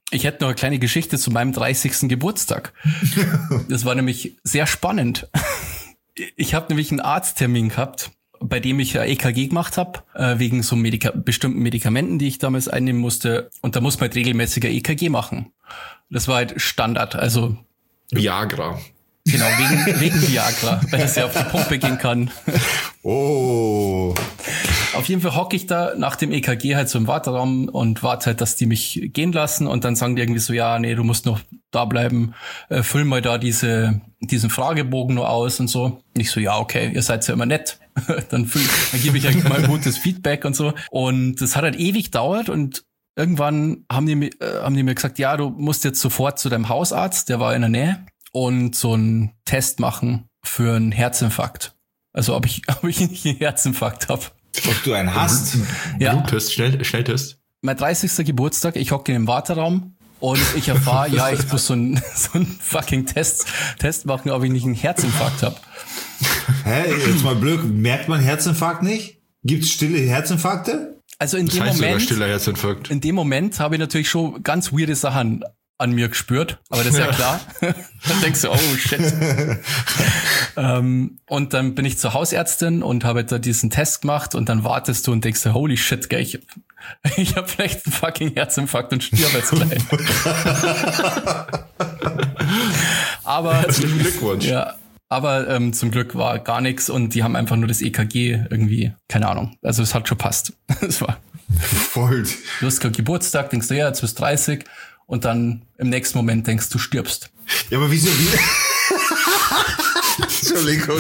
Ich hätte noch eine kleine Geschichte zu meinem 30. Geburtstag. Das war nämlich sehr spannend. Ich habe nämlich einen Arzttermin gehabt, bei dem ich ein EKG gemacht habe, wegen so bestimmten Medikamenten, die ich damals einnehmen musste. Und da muss man halt regelmäßig ein EKG machen. Das war halt Standard, also Viagra. Genau, wegen Viagra, weil das ja auf die Pumpe gehen kann. Oh. Auf jeden Fall hocke ich da nach dem EKG halt so im Warteraum und warte halt, dass die mich gehen lassen und dann sagen die irgendwie so, ja, nee, du musst noch da bleiben, füll mal da diesen Fragebogen nur aus und so. Und ich so, ja, okay, ihr seid ja immer nett. Dann gebe ich halt mal ein gutes Feedback und so. Und das hat halt ewig gedauert und irgendwann haben die mir gesagt, ja, du musst jetzt sofort zu deinem Hausarzt, der war in der Nähe, und so einen Test machen für einen Herzinfarkt. Also ob ich nicht einen Herzinfarkt habe. Ob du einen hast? Ja. Bluttest, Schnelltest. Mein 30. Geburtstag, ich hocke im Warteraum und ich erfahre, ja, ich muss so einen fucking Test machen, ob ich nicht einen Herzinfarkt habe. Hä, jetzt mal blöd, merkt man Herzinfarkt nicht? Gibt's stille Herzinfarkte? Also in Das dem heißt sogar Moment, stiller Herzinfarkt. in dem Moment habe ich natürlich schon ganz weirde Sachen an mir gespürt, aber das ist ja klar. Dann denkst du, oh shit. Und dann bin ich zur Hausärztin und habe da diesen Test gemacht und dann wartest du und denkst, holy shit, gell, ich hab vielleicht einen fucking Herzinfarkt und stirb jetzt gleich. Aber Herzlichen Glückwunsch. ja, aber zum Glück war gar nichts und die haben einfach nur das EKG irgendwie, keine Ahnung. Also es hat schon passt. Es war Voll. du hast gerade Geburtstag, denkst du, ja, jetzt bist du 30 und dann im nächsten Moment denkst du, stirbst. Ja, aber wieso? Entschuldigung.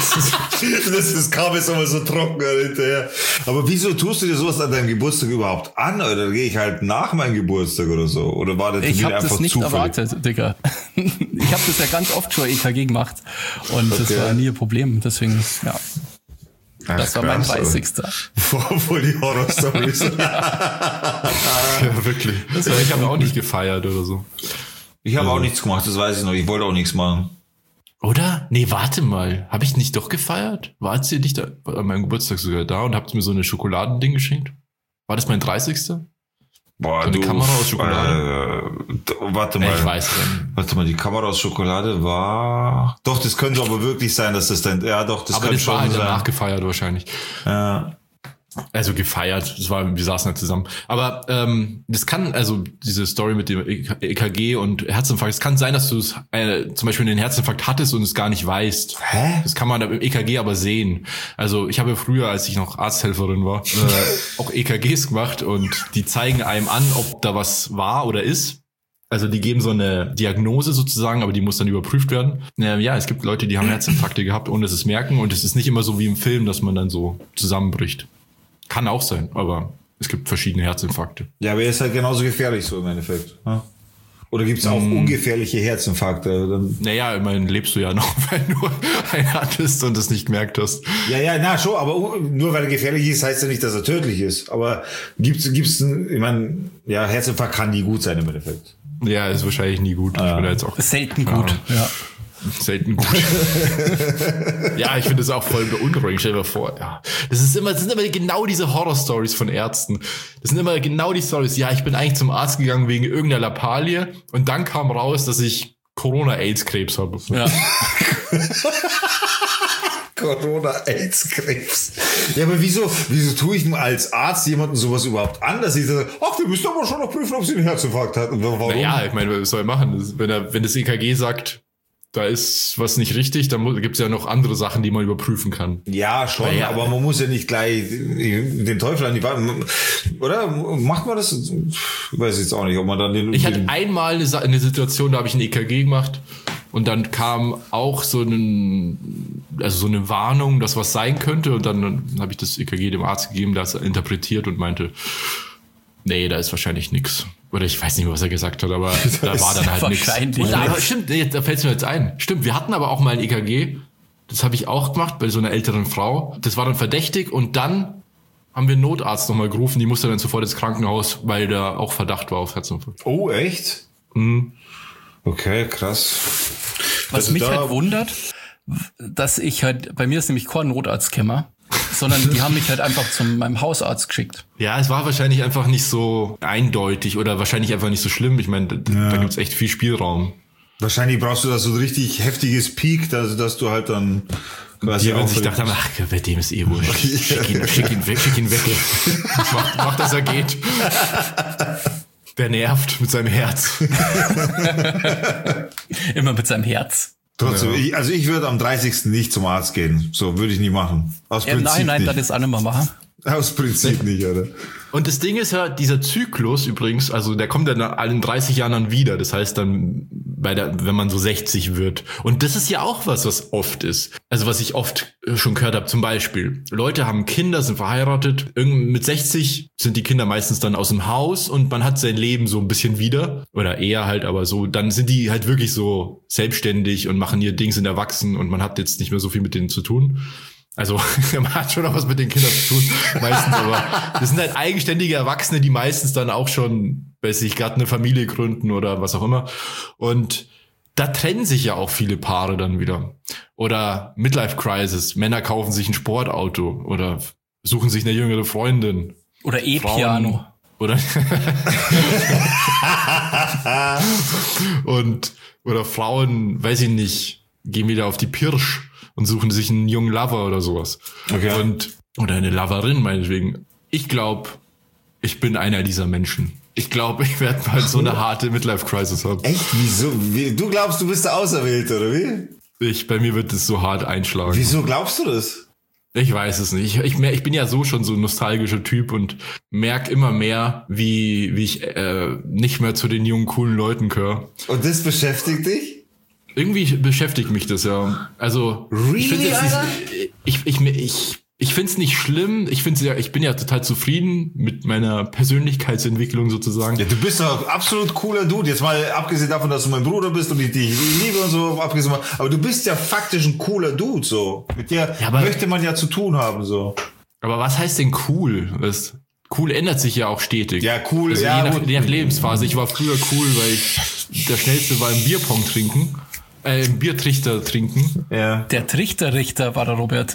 Das kam jetzt immer so trocken hinterher. Aber wieso tust du dir sowas an deinem Geburtstag überhaupt an? Oder gehe ich halt nach meinem Geburtstag oder so? Oder war der Ich Termin habe einfach das nicht zufällig? erwartet, Digga. Ich habe das ja ganz oft schon EKG gemacht und das war nie ein Problem. Deswegen, ja. Ach, Das war mein krass, 30. Voll die Horror-Stories. Ja, wirklich. Ich habe auch nicht gefeiert oder so. Ich habe auch nichts gemacht, das weiß ich noch. Ich wollte auch nichts machen. Oder? Nee, warte mal. Habe ich nicht doch gefeiert? Wart ihr nicht da, an meinem Geburtstag sogar da und habt mir so eine Schokoladending geschenkt? War das mein 30.? Boah, So eine Kamera aus Schokolade? Warte mal. Ich weiß nicht. Warte mal, die Kamera aus Schokolade war... Doch, das könnte aber wirklich sein, dass das dann... Ja, doch, das Aber könnte das schon war halt sein. danach gefeiert wahrscheinlich. Ja. Also gefeiert, wir saßen halt zusammen. Aber das kann, also diese Story mit dem EKG und Herzinfarkt, es kann sein, dass du es zum Beispiel einen Herzinfarkt hattest und es gar nicht weißt. Hä? Das kann man im EKG aber sehen. Also ich habe ja früher, als ich noch Arzthelferin war, auch EKGs gemacht und die zeigen einem an, ob da was war oder ist. Also die geben so eine Diagnose sozusagen, aber die muss dann überprüft werden. Ja, es gibt Leute, die haben Herzinfarkte gehabt, ohne dass es merken. Und es ist nicht immer so wie im Film, dass man dann so zusammenbricht. Kann auch sein, aber es gibt verschiedene Herzinfarkte. Ja, aber er ist halt genauso gefährlich so im Endeffekt. Ja? Oder gibt es auch ungefährliche Herzinfarkte? Dann Naja, immerhin lebst du ja noch, weil du einen hattest und es nicht gemerkt hast. ja, na schon, aber nur weil er gefährlich ist, heißt ja nicht, dass er tödlich ist. Aber gibt's ich meine, ja, Herzinfarkt kann nie gut sein im Endeffekt. Ja, ist wahrscheinlich nie gut. Ich bin da jetzt auch Selten gut, ja. selten gut. Ja, ich finde das auch voll beunruhigend. Stell dir mal vor, ja. Das sind immer genau diese Horror-Stories von Ärzten. Das sind immer genau die Stories. Ja, ich bin eigentlich zum Arzt gegangen wegen irgendeiner Lappalie und dann kam raus, dass ich Corona-AIDS-Krebs habe. Ja. Corona-AIDS-Krebs. Ja, aber wieso tue ich denn als Arzt jemandem sowas überhaupt an, dass ich sage, ach, wir müssen aber schon noch prüfen, ob sie einen Herzinfarkt hat. Und warum? Naja, ich meine, was soll er machen? Wenn das EKG sagt, da ist was nicht richtig, dann gibt's ja noch andere Sachen, die man überprüfen kann. Ja, schon, Ja. aber man muss ja nicht gleich den Teufel an die Wand, oder? Macht man das? Ich weiß jetzt auch nicht, ob man dann Ich hatte einmal eine Situation, da habe ich ein EKG gemacht und dann kam auch so eine Warnung, dass was sein könnte und dann habe ich das EKG dem Arzt gegeben, der hat es interpretiert und meinte, nee, da ist wahrscheinlich nix. Oder ich weiß nicht mehr, was er gesagt hat, aber da war dann halt nichts. Wahrscheinlich Und aber nix. stimmt, da fällt es mir jetzt ein. Stimmt, wir hatten aber auch mal ein EKG. Das habe ich auch gemacht bei so einer älteren Frau. Das war dann verdächtig und dann haben wir einen Notarzt nochmal gerufen. Die musste dann sofort ins Krankenhaus, weil da auch Verdacht war auf Herzinfarkt. Oh, echt? Mhm. Okay, krass. Was Also mich da- halt wundert, dass ich halt, bei mir ist nämlich kein Notarztkämmer. sondern die haben mich halt einfach zu meinem Hausarzt geschickt. Ja, es war wahrscheinlich einfach nicht so eindeutig oder wahrscheinlich einfach nicht so schlimm. Ich meine, da gibt's echt viel Spielraum. Wahrscheinlich brauchst du da so ein richtig heftiges Peak, dass du halt dann quasi die, wenn sich gedacht haben, ach, bei dem ist eh wurscht. Schick ihn weg. Mach, dass er geht. Der nervt mit seinem Herz. Immer mit seinem Herz. Trotzdem, ich würde am 30. nicht zum Arzt gehen. So würde ich nie machen. Aus Prinzip nein, nicht. das ist auch nicht mehr machen. Aus Prinzip nicht, oder? Und das Ding ist ja, dieser Zyklus übrigens, also der kommt dann in 30 Jahren dann wieder. Das heißt dann, wenn man so 60 wird. Und das ist ja auch was oft ist. Also was ich oft schon gehört habe, zum Beispiel, Leute haben Kinder, sind verheiratet. Mit 60 sind die Kinder meistens dann aus dem Haus und man hat sein Leben so ein bisschen wieder. Oder eher halt, aber so, dann sind die halt wirklich so selbstständig und machen ihr Ding, sind erwachsen und man hat jetzt nicht mehr so viel mit denen zu tun. Also man hat schon noch was mit den Kindern zu tun, meistens, aber das sind halt eigenständige Erwachsene, die meistens dann auch schon, weiß ich, gerade eine Familie gründen oder was auch immer. Und da trennen sich ja auch viele Paare dann wieder. Oder Midlife Crisis, Männer kaufen sich ein Sportauto oder suchen sich eine jüngere Freundin. Oder E-Piano. Oder oder Frauen, weiß ich nicht, gehen wieder auf die Pirsch und suchen sich einen jungen Lover oder sowas. Okay. Oder eine Loverin meinetwegen. Ich glaube, ich bin einer dieser Menschen. Ich glaube, ich werde bald so eine harte Midlife-Crisis haben. Echt? Wieso? Du glaubst, du bist der Auserwählte, oder wie? Bei mir wird es so hart einschlagen. Wieso glaubst du das? Ich weiß es nicht. Ich bin ja so schon so ein nostalgischer Typ und merke immer mehr, wie ich nicht mehr zu den jungen, coolen Leuten gehöre. Und das beschäftigt dich? Irgendwie beschäftigt mich das, ja. Also, really, ich finde es nicht schlimm. Ich bin ja total zufrieden mit meiner Persönlichkeitsentwicklung sozusagen. Ja, du bist doch absolut cooler Dude. Jetzt mal abgesehen davon, dass du mein Bruder bist und ich dich liebe und so, abgesehen davon. Aber du bist ja faktisch ein cooler Dude, so. Mit dir möchte man ja zu tun haben, so. Aber was heißt denn cool? Cool ändert sich ja auch stetig. Ja, cool. Also je nach Lebensphase. Ich war früher cool, weil ich der Schnellste war im Bierpong trinken. Im Biertrichter trinken. Ja. Der Trichterrichter war der Robert.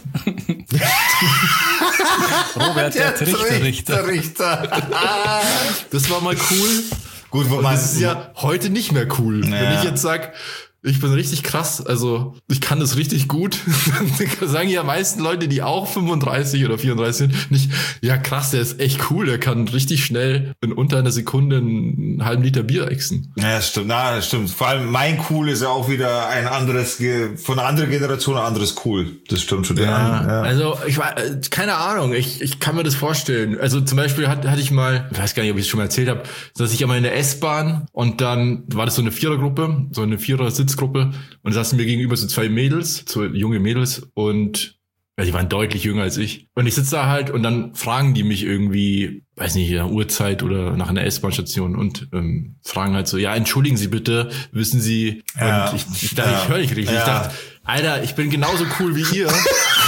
Robert, der Trichterrichter. Das war mal cool. Gut, das ist ja heute nicht mehr cool. Ja. Wenn ich jetzt sag, ich bin richtig krass, also ich kann das richtig gut, dann sagen ja meisten Leute, die auch 35 oder 34 sind, nicht, ja krass, der ist echt cool, der kann richtig schnell in unter einer Sekunde einen halben Liter Bier exen. Ja, stimmt, das stimmt. Vor allem mein Cool ist ja auch wieder ein anderes, von einer anderen Generation ein anderes Cool. Das stimmt schon. Ja. Also ich war, keine Ahnung, ich kann mir das vorstellen. Also zum Beispiel hatte ich mal, ich weiß gar nicht, ob ich es schon mal erzählt habe, dass ich einmal in der S-Bahn und dann war das so eine Vierergruppe, so eine Vierer-Sitzgruppe und da saßen mir gegenüber so zwei Mädels, so junge Mädels und die waren deutlich jünger als ich. Und ich sitze da halt und dann fragen die mich irgendwie, weiß nicht, nach Uhrzeit oder nach einer S-Bahn-Station und fragen halt so, ja, entschuldigen Sie bitte, wissen Sie, und ich dachte, ich höre nicht richtig. Ja. Ich dachte, Alter, ich bin genauso cool wie ihr.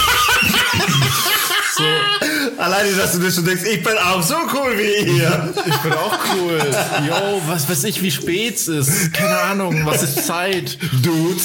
So. Alleine, dass du dir schon denkst, ich bin auch so cool wie ihr. Ich bin auch cool. Yo, was weiß ich, wie spät es ist. Keine Ahnung, was ist Zeit? Dude.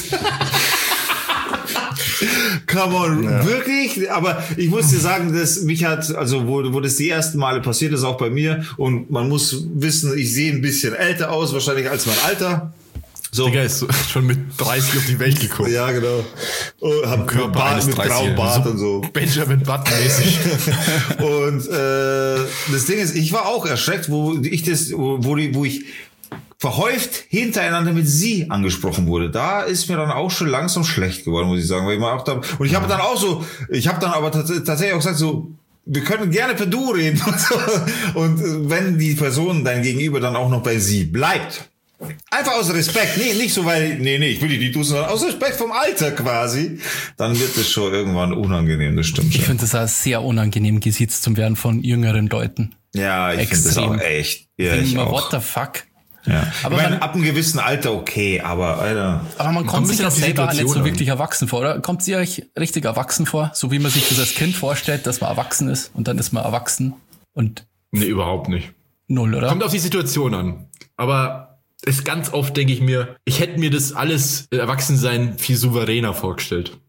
Come on, wirklich? Aber ich muss dir sagen, dass mich hat, also wo das die ersten Male passiert ist, auch bei mir, und man muss wissen, ich sehe ein bisschen älter aus, wahrscheinlich als mein Alter. So. Digga ist schon mit 30 auf die Welt gekommen. Ja, genau. Und hab Körper mit grauem Bart und so. Benjamin Button-mäßig. Und das Ding ist, ich war auch erschreckt, wo ich verhäuft hintereinander mit sie angesprochen wurde. Da ist mir dann auch schon langsam schlecht geworden, muss ich sagen. Weil ich auch da, und ich habe dann auch so, ich habe dann aber tatsächlich auch gesagt, so, wir können gerne per Du reden. Und wenn die Person dein Gegenüber dann auch noch bei sie bleibt, einfach aus Respekt, nicht so, weil, ich will die nicht duzen, sondern aus Respekt vom Alter quasi, dann wird es schon irgendwann unangenehm, das stimmt schon. Ich finde das auch sehr unangenehm, gesiezt zu werden von jüngeren Leuten. Ja, ich finde das auch echt. Ja, ich auch. What the fuck? Ja. Aber ich meine, ab einem gewissen Alter okay, aber Alter. Aber man kommt sich ja selber nicht so wirklich erwachsen vor, oder? Kommt sie euch richtig erwachsen vor? So wie man sich das als Kind vorstellt, dass man erwachsen ist und dann ist man erwachsen und... Nee, überhaupt nicht. Null, oder? Kommt auf die Situation an. Aber ist ganz oft, denke ich mir, ich hätte mir das alles Erwachsensein viel souveräner vorgestellt.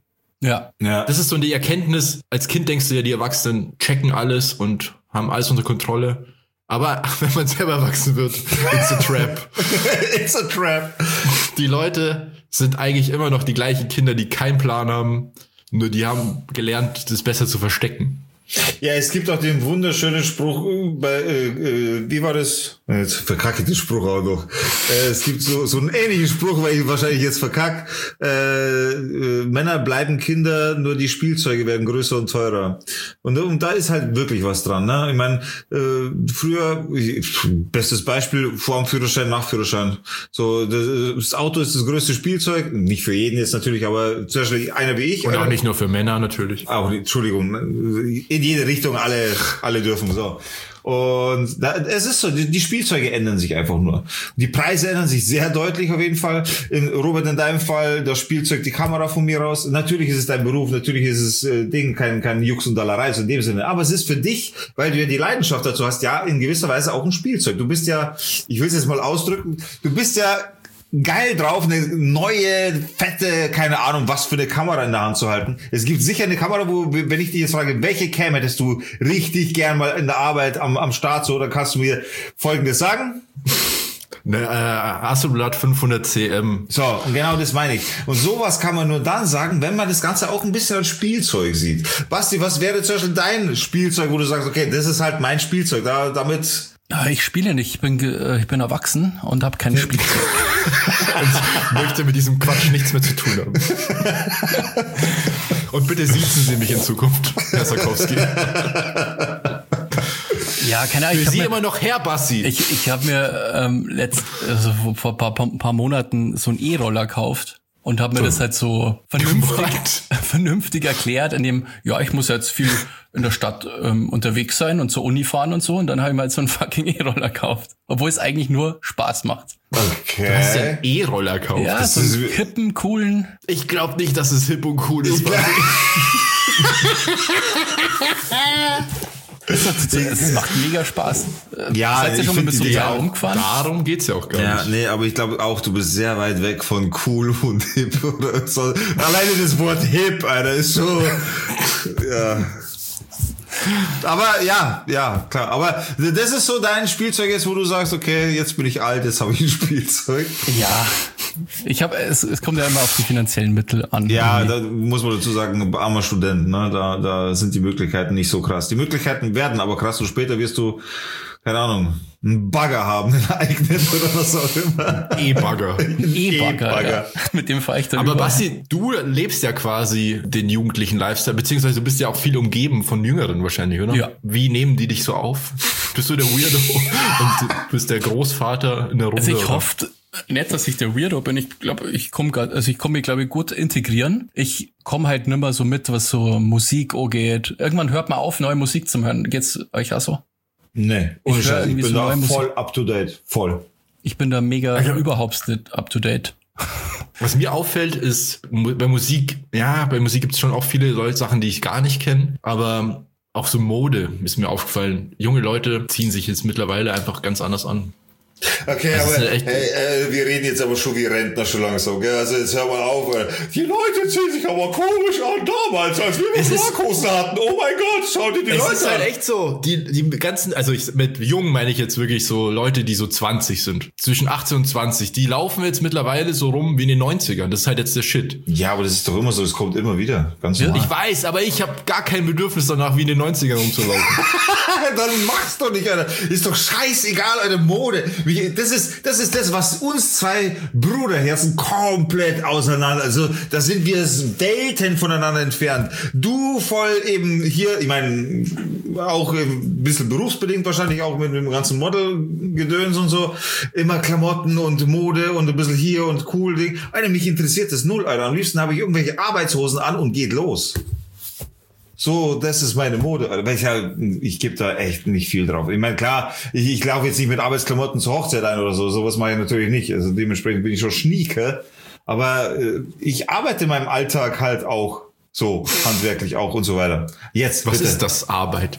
Ja. Das ist so die Erkenntnis, als Kind denkst du ja, die Erwachsenen checken alles und haben alles unter Kontrolle. Aber wenn man selber erwachsen wird, it's a trap. It's a trap. Die Leute sind eigentlich immer noch die gleichen Kinder, die keinen Plan haben, nur die haben gelernt, das besser zu verstecken. Ja, es gibt auch den wunderschönen Spruch wie war das? Jetzt verkacke ich den Spruch auch noch. Es gibt so einen ähnlichen Spruch, weil ich wahrscheinlich jetzt verkacke. Männer bleiben Kinder, nur die Spielzeuge werden größer und teurer. Und da ist halt wirklich was dran, ne? Ich meine, früher, bestes Beispiel, vor dem Führerschein, nach Führerschein. So, das Auto ist das größte Spielzeug. Nicht für jeden jetzt natürlich, aber zum Beispiel einer wie ich. Und auch nicht nur für Männer natürlich. Auch, Entschuldigung, in jede Richtung, alle dürfen so. Und es ist so, die Spielzeuge ändern sich einfach nur. Die Preise ändern sich sehr deutlich auf jeden Fall. Robert, in deinem Fall, das Spielzeug, die Kamera von mir aus. Natürlich ist es dein Beruf, natürlich ist es kein Jux und Dallerei, so in dem Sinne. Aber es ist für dich, weil du ja die Leidenschaft dazu hast, ja, in gewisser Weise auch ein Spielzeug. Du bist ja, ich will es jetzt mal ausdrücken, du bist ja geil drauf, eine neue, fette, keine Ahnung, was für eine Kamera in der Hand zu halten. Es gibt sicher eine Kamera, wo, wenn ich dich jetzt frage, welche Cam hättest du richtig gern mal in der Arbeit am Start, so, dann kannst du mir Folgendes sagen. Eine Hasselblad 500 cm. So, und genau das meine ich. Und sowas kann man nur dann sagen, wenn man das Ganze auch ein bisschen als Spielzeug sieht. Basti, was wäre zum Beispiel dein Spielzeug, wo du sagst, okay, das ist halt mein Spielzeug, damit... Ich spiele nicht, ich bin erwachsen und habe kein Spielzeug. Und möchte mit diesem Quatsch nichts mehr zu tun haben. Und bitte siezen Sie mich in Zukunft, Herr Sarkowski. Ja, keine Ahnung. Für Sie immer noch Herr Bassi. Ich habe mir vor ein paar Monaten so einen E-Roller gekauft. Und habe mir das halt so vernünftig erklärt, indem, ja, ich muss jetzt viel in der Stadt unterwegs sein und zur Uni fahren und so. Und dann habe ich mir halt so einen fucking E-Roller gekauft. Obwohl es eigentlich nur Spaß macht. Okay. Du hast ja einen E-Roller gekauft. Ja, das so einen hippen, coolen. Ich glaube nicht, dass es hip und cool ist. Es macht mega Spaß. Ja, seid ihr schon mal mit so einem Teil umgefahren? Darum geht's ja auch gar nicht. Ja, nee, aber ich glaube auch, du bist sehr weit weg von cool und hip oder so. Alleine das Wort hip, Alter, ist so, ja. Aber ja, klar. Aber das ist so dein Spielzeug jetzt, wo du sagst, okay, jetzt bin ich alt, jetzt habe ich ein Spielzeug. Ja. Es kommt ja immer auf die finanziellen Mittel an. Ja, da muss man dazu sagen, armer Student, ne? Da sind die Möglichkeiten nicht so krass. Die Möglichkeiten werden aber krass und später wirst du, keine Ahnung, einen Bagger haben, einen eigenen oder was auch immer. E-Bagger. E-Bagger. Ja. Mit dem fahre ich dann. Aber Basti, du lebst ja quasi den jugendlichen Lifestyle, beziehungsweise du bist ja auch viel umgeben von Jüngeren wahrscheinlich, oder? Ja. Wie nehmen die dich so auf? Bist du der Weirdo und bist der Großvater in der Runde? Also ich hoffe nicht, dass ich der Weirdo bin. Ich glaube, ich komme mich, glaube ich, gut integrieren. Ich komme halt nimmer so mit, was so Musik angeht. Irgendwann hört man auf, neue Musik zu hören. Geht's euch auch so? Nee, ich bin so da voll up to date, voll. Ich bin da mega überhaupt nicht up to date. Was mir auffällt, ist bei Musik gibt es schon auch viele Sachen, die ich gar nicht kenne, aber auch so Mode ist mir aufgefallen. Junge Leute ziehen sich jetzt mittlerweile einfach ganz anders an. Okay, das aber wir reden jetzt aber schon wie Rentner schon langsam, gell? Also jetzt hör mal auf, die Leute ziehen sich aber komisch an damals, als wir Schlaghosen hatten. Oh mein Gott, schau dir die Leute an. Es ist halt echt so, die ganzen, also mit jung meine ich jetzt wirklich so Leute, die so 20 sind, zwischen 18 und 20, die laufen jetzt mittlerweile so rum wie in den 90ern. Das ist halt jetzt der Shit. Ja, aber das ist doch immer so, das kommt immer wieder, ganz normal. Ich weiß, aber ich habe gar kein Bedürfnis danach, wie in den 90ern rumzulaufen. Dann mach's doch nicht, Alter. Ist doch scheißegal, Alter, Mode. Das ist das, was uns zwei Bruderherzen komplett auseinander, also da sind wir Welten voneinander entfernt. Du voll eben hier, ich meine, auch ein bisschen berufsbedingt wahrscheinlich auch mit dem ganzen Model-Gedöns und so, immer Klamotten und Mode und ein bisschen hier und cool Ding. Alter, mich interessiert das null, Alter. Am liebsten habe ich irgendwelche Arbeitshosen an und geht los. So, das ist meine Mode. Ich gebe da echt nicht viel drauf. Ich meine, klar, ich laufe jetzt nicht mit Arbeitsklamotten zur Hochzeit ein oder so. Sowas mache ich natürlich nicht. Also dementsprechend bin ich schon Schnieke. Aber ich arbeite in meinem Alltag halt auch so, handwerklich auch und so weiter. Jetzt, was bitte. ist das Arbeit?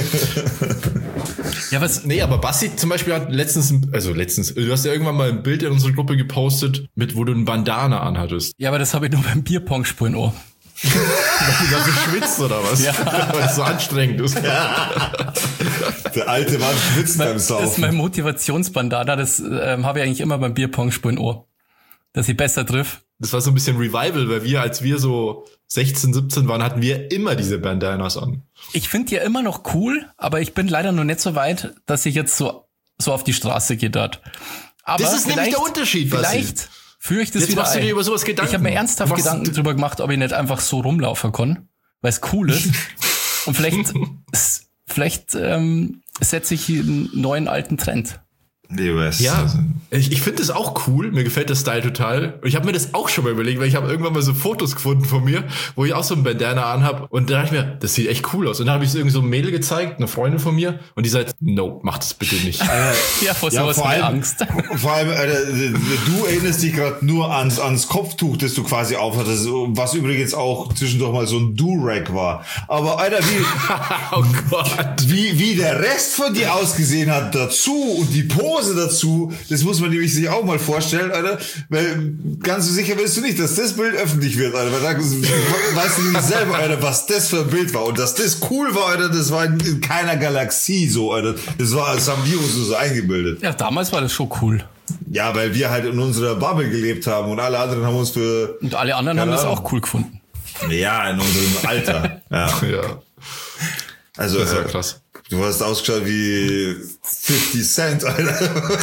Ja, was? Nee, aber Basti zum Beispiel hat letztens, du hast ja irgendwann mal ein Bild in unsere Gruppe gepostet, wo du ein Bandana anhattest. Ja, aber das habe ich nur beim Bierpong spielen. Weil du so schwitzt oder was? Ja. Weil es so anstrengend ist. Ja. Der alte Mann schwitzt beim Saufen. Das ist mein Motivationsbandana, das habe ich eigentlich immer beim Bierpong spielen dass ich besser triff. Das war so ein bisschen Revival, weil als wir so 16, 17 waren, hatten wir immer diese Bandanas an. Ich finde die ja immer noch cool, aber ich bin leider noch nicht so weit, dass ich jetzt so auf die Straße gehe dort. Aber das ist nämlich der Unterschied, vielleicht führe ich das jetzt wieder machst du dir über sowas Gedanken. Ich habe mir ernsthaft Gedanken drüber gemacht, ob ich nicht einfach so rumlaufen kann, weil es cool ist. Und vielleicht setze ich einen neuen alten Trend. Ja, ich finde das auch cool. Mir gefällt der Style total. Und ich habe mir das auch schon mal überlegt, weil ich habe irgendwann mal so Fotos gefunden von mir, wo ich auch so ein Bandana anhab. Und da dachte ich mir, das sieht echt cool aus. Und dann habe ich es irgendwie so ein Mädel gezeigt, eine Freundin von mir. Und die sagt, no, mach das bitte nicht. Ja, vor sowas vor allem, Angst. Vor allem, du erinnerst dich gerade nur ans Kopftuch, das du quasi aufhattest, was übrigens auch zwischendurch mal so ein Do-Rag war. Aber Alter, oh Gott. wie der Rest von dir ausgesehen hat dazu und die Pose dazu, das muss man nämlich sich auch mal vorstellen, Alter, weil ganz so sicher willst du nicht, dass das Bild öffentlich wird, Alter, weil da weißt du nämlich selber, Alter, was das für ein Bild war und dass das cool war, Alter, das war in keiner Galaxie so, Alter, das haben wir uns so eingebildet. Ja, damals war das schon cool. Ja, weil wir halt in unserer Bubble gelebt haben und alle anderen haben uns für... Und alle anderen haben das auch cool gefunden. Ja, in unserem Alter. Ja. Also, das ist ja krass. Du hast ausgeschaut wie 50 Cent, Alter.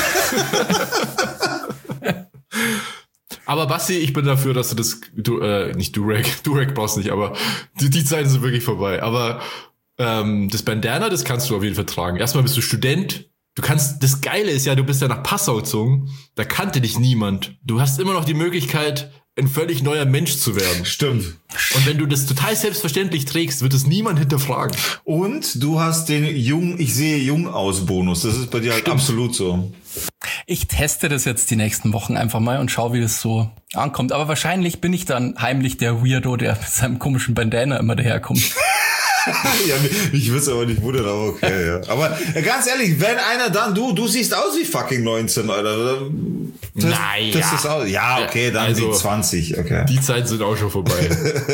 Aber Basti, ich bin dafür, dass du nicht Durag brauchst nicht, aber die Zeiten sind wirklich vorbei. Aber das Bandana, das kannst du auf jeden Fall tragen. Erstmal bist du Student. Das Geile ist ja, du bist ja nach Passau gezogen. Da kannte dich niemand. Du hast immer noch die Möglichkeit, ein völlig neuer Mensch zu werden. Stimmt. Und wenn du das total selbstverständlich trägst, wird es niemand hinterfragen. Und du hast den ich sehe jung aus Bonus. Das ist bei dir halt absolut so. Ich teste das jetzt die nächsten Wochen einfach mal und schaue, wie das so ankommt. Aber wahrscheinlich bin ich dann heimlich der Weirdo, der mit seinem komischen Bandana immer daherkommt. Ja, ich würde es aber nicht wundern, aber okay, ja. Aber ganz ehrlich, wenn einer dann, du siehst aus wie fucking 19, Alter. Ja, okay, dann also, die 20, okay. Die Zeiten sind auch schon vorbei.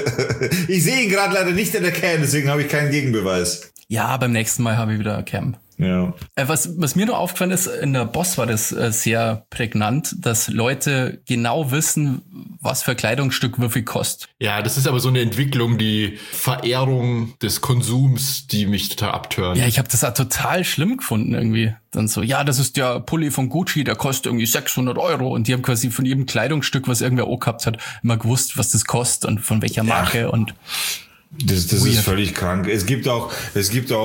Ich sehe ihn gerade leider nicht in der Cam, deswegen habe ich keinen Gegenbeweis. Ja, beim nächsten Mal habe ich wieder Cam. Ja. Was mir nur aufgefallen ist, in der Boss war das sehr prägnant, dass Leute genau wissen, was für Kleidungsstück wie viel kostet. Ja, das ist aber so eine Entwicklung, die Verehrung des Konsums, die mich total abtören. Ja, ich habe das auch total schlimm gefunden irgendwie. Dann so, ja, das ist der Pulli von Gucci, der kostet irgendwie 600 Euro. Und die haben quasi von jedem Kleidungsstück, was irgendwer auch gehabt hat, immer gewusst, was das kostet und von welcher Marke und... Das ist völlig krank. Es gibt auch, da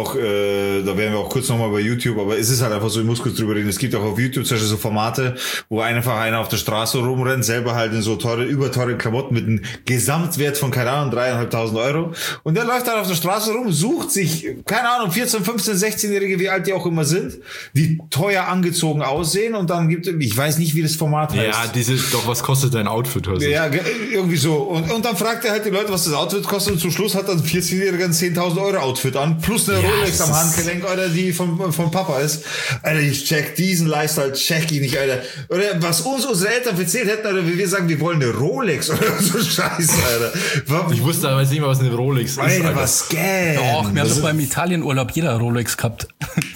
werden wir auch kurz nochmal bei YouTube, aber es ist halt einfach so, ich muss kurz drüber reden, es gibt auch auf YouTube zum Beispiel so Formate, wo einfach einer auf der Straße rumrennt, selber halt in so überteure Klamotten mit einem Gesamtwert von, keine Ahnung, 3.500 Euro. Und der läuft dann auf der Straße rum, sucht sich, keine Ahnung, 14, 15, 16-Jährige, wie alt die auch immer sind, die teuer angezogen aussehen und dann ich weiß nicht, wie das Format heißt. Ja, was kostet dein Outfit? Also? Ja, irgendwie so. Und dann fragt er halt die Leute, was das Outfit kostet und zum Schluss hat dann 14-Jähriger ein 10.000 Euro Outfit an, plus eine Rolex am Handgelenk, Alter, die von Papa ist. Alter, ich check diesen Lifestyle, check ich nicht, Alter. Oder was unsere Eltern erzählt hätten, Alter, wie wir sagen, wir wollen eine Rolex oder so Scheiße, Alter. Ich wusste damals nicht mal, was eine Rolex ist. Alter, was Scam. Doch, wir haben doch beim Italienurlaub jeder Rolex gehabt.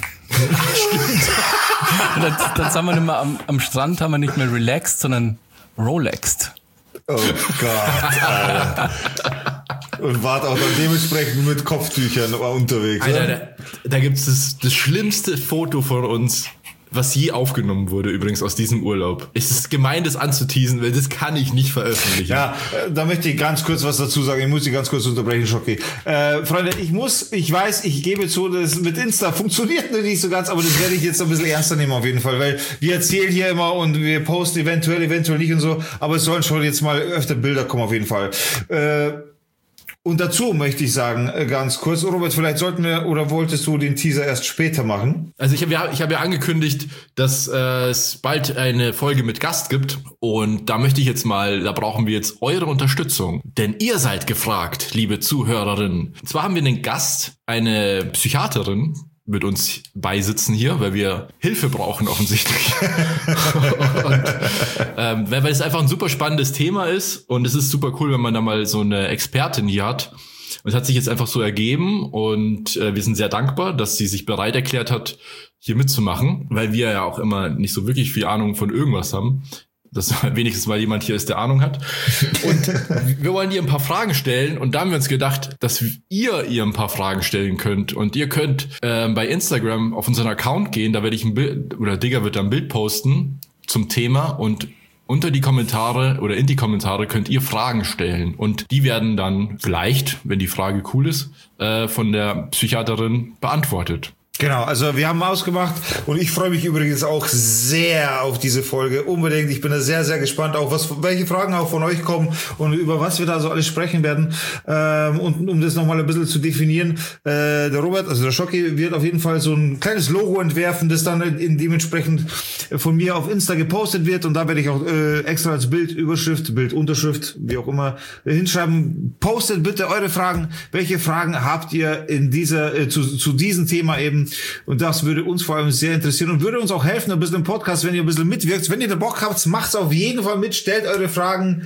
Stimmt. Und dann sind wir nicht mehr am Strand, haben wir nicht mehr relaxed, sondern rolexed. Oh Gott, Alter. Und wart auch dann dementsprechend mit Kopftüchern unterwegs. Alter, da gibt's das schlimmste Foto von uns, was je aufgenommen wurde, übrigens aus diesem Urlaub. Es ist gemein, das anzuteasen, weil das kann ich nicht veröffentlichen. Ja, da möchte ich ganz kurz was dazu sagen. Ich muss Sie ganz kurz unterbrechen, Schocki. Freunde, ich weiß, ich gebe zu, das mit Insta funktioniert noch nicht so ganz, aber das werde ich jetzt ein bisschen ernster nehmen auf jeden Fall, weil wir erzählen hier immer und wir posten eventuell nicht und so, aber es sollen schon jetzt mal öfter Bilder kommen auf jeden Fall. Und dazu möchte ich sagen, ganz kurz, Robert, vielleicht sollten wir, oder wolltest du den Teaser erst später machen? Also ich hab ja angekündigt, dass es bald eine Folge mit Gast gibt und da brauchen wir jetzt eure Unterstützung. Denn ihr seid gefragt, liebe Zuhörerinnen. Und zwar haben wir einen Gast, eine Psychiaterin, mit uns beisitzen hier, weil wir Hilfe brauchen offensichtlich. Und, weil es einfach ein super spannendes Thema ist und es ist super cool, wenn man da mal so eine Expertin hier hat. Und es hat sich jetzt einfach so ergeben und wir sind sehr dankbar, dass sie sich bereit erklärt hat, hier mitzumachen, weil wir ja auch immer nicht so wirklich viel Ahnung von irgendwas haben. Dass wenigstens mal jemand hier ist, der Ahnung hat. Und wir wollen ihr ein paar Fragen stellen. Und da haben wir uns gedacht, dass ihr ein paar Fragen stellen könnt. Und ihr könnt bei Instagram auf unseren Account gehen. Da werde ich ein Bild, oder Digger wird da ein Bild posten zum Thema. Und unter die Kommentare oder in die Kommentare könnt ihr Fragen stellen. Und die werden dann vielleicht, wenn die Frage cool ist, von der Psychiaterin beantwortet. Genau, also wir haben ausgemacht und ich freue mich übrigens auch sehr auf diese Folge, unbedingt. Ich bin da sehr, sehr gespannt, auch welche Fragen auch von euch kommen und über was wir da so alles sprechen werden. Und um das nochmal ein bisschen zu definieren, der Robert, also der Schocki, wird auf jeden Fall so ein kleines Logo entwerfen, das dann in dementsprechend von mir auf Insta gepostet wird und da werde ich auch extra als Bildüberschrift, Bildunterschrift, wie auch immer, hinschreiben. Postet bitte eure Fragen. Welche Fragen habt ihr in dieser zu diesem Thema eben? Und das würde uns vor allem sehr interessieren und würde uns auch helfen, ein bisschen im Podcast, wenn ihr ein bisschen mitwirkt. Wenn ihr da Bock habt, macht's auf jeden Fall mit, stellt eure Fragen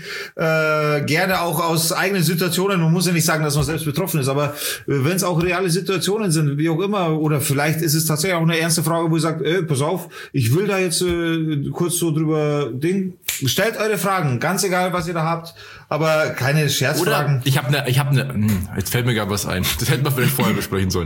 gerne auch aus eigenen Situationen. Man muss ja nicht sagen, dass man selbst betroffen ist, aber wenn es auch reale Situationen sind, wie auch immer, oder vielleicht ist es tatsächlich auch eine ernste Frage, wo ihr sagt, pass auf, ich will da jetzt kurz so drüber stellt eure Fragen, ganz egal, was ihr da habt, aber keine Scherzfragen. Oder ich hab eine, jetzt fällt mir gerade was ein. Das hätten wir vielleicht vorher besprechen sollen.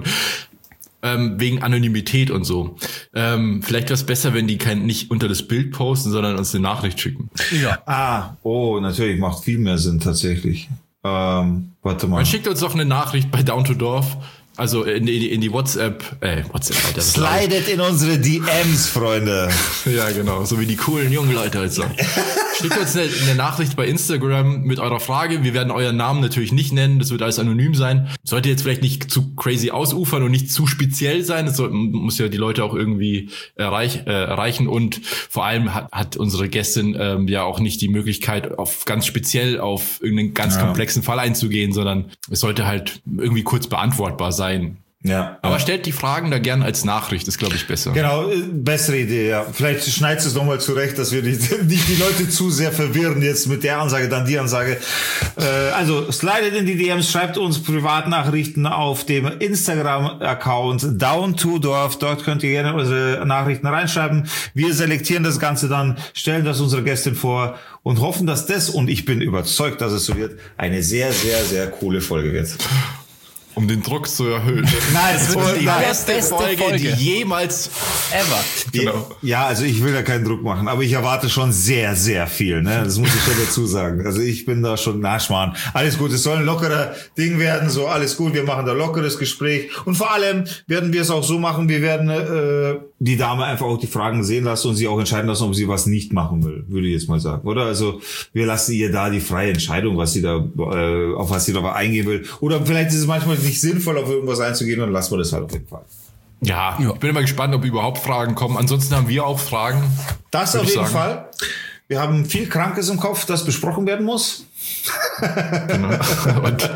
Wegen Anonymität und so. Vielleicht wäre es besser, wenn die nicht unter das Bild posten, sondern uns eine Nachricht schicken. Ja. Natürlich, macht viel mehr Sinn tatsächlich. Warte mal. Man schickt uns doch eine Nachricht bei Down to Dorf, also in die WhatsApp, Alter. Slidet in unsere DMs, Freunde. Ja, genau, so wie die coolen jungen Leute halt sagen. Schickt uns eine Nachricht bei Instagram mit eurer Frage. Wir werden euren Namen natürlich nicht nennen. Das wird alles anonym sein. Sollte jetzt vielleicht nicht zu crazy ausufern und nicht zu speziell sein. Das muss ja die Leute auch irgendwie erreichen. Und vor allem hat unsere Gästin ja auch nicht die Möglichkeit, ganz speziell auf irgendeinen ganz komplexen Fall einzugehen, sondern es sollte halt irgendwie kurz beantwortbar sein. Ja. Aber stellt die Fragen da gern als Nachricht, ist, glaube ich, besser. Genau, bessere Idee, ja. Vielleicht schneidest du es nochmal zurecht, dass wir nicht die Leute zu sehr verwirren jetzt mit der Ansage, dann die Ansage. Also, slidet in die DMs, schreibt uns Privatnachrichten auf dem Instagram-Account Down2Dorf. Dort könnt ihr gerne unsere Nachrichten reinschreiben. Wir selektieren das Ganze dann, stellen das unserer Gästin vor und hoffen, dass das, und ich bin überzeugt, dass es so wird, eine sehr, sehr, sehr coole Folge wird. Um den Druck zu erhöhen. Nein, es wird die beste Folge, die jemals ever. Genau. Ja, also ich will da keinen Druck machen, aber ich erwarte schon sehr, sehr viel. Ne? Das muss ich schon dazu sagen. Also ich bin da schon Schmarrn. Alles gut, es soll ein lockerer Ding werden. So, alles gut, wir machen da lockeres Gespräch. Und vor allem werden wir es auch so machen, wir werden die Dame einfach auch die Fragen sehen lassen und sie auch entscheiden lassen, ob sie was nicht machen will, würde ich jetzt mal sagen. Oder? Also wir lassen ihr da die freie Entscheidung, was sie da auf was sie da eingehen will. Oder vielleicht ist es manchmal nicht sinnvoll, auf irgendwas einzugehen, dann lassen wir das halt auf jeden Fall. Ja, ich bin immer gespannt, ob überhaupt Fragen kommen. Ansonsten haben wir auch Fragen. Das auf jeden Fall. Wir haben viel Krankes im Kopf, das besprochen werden muss. Genau. Und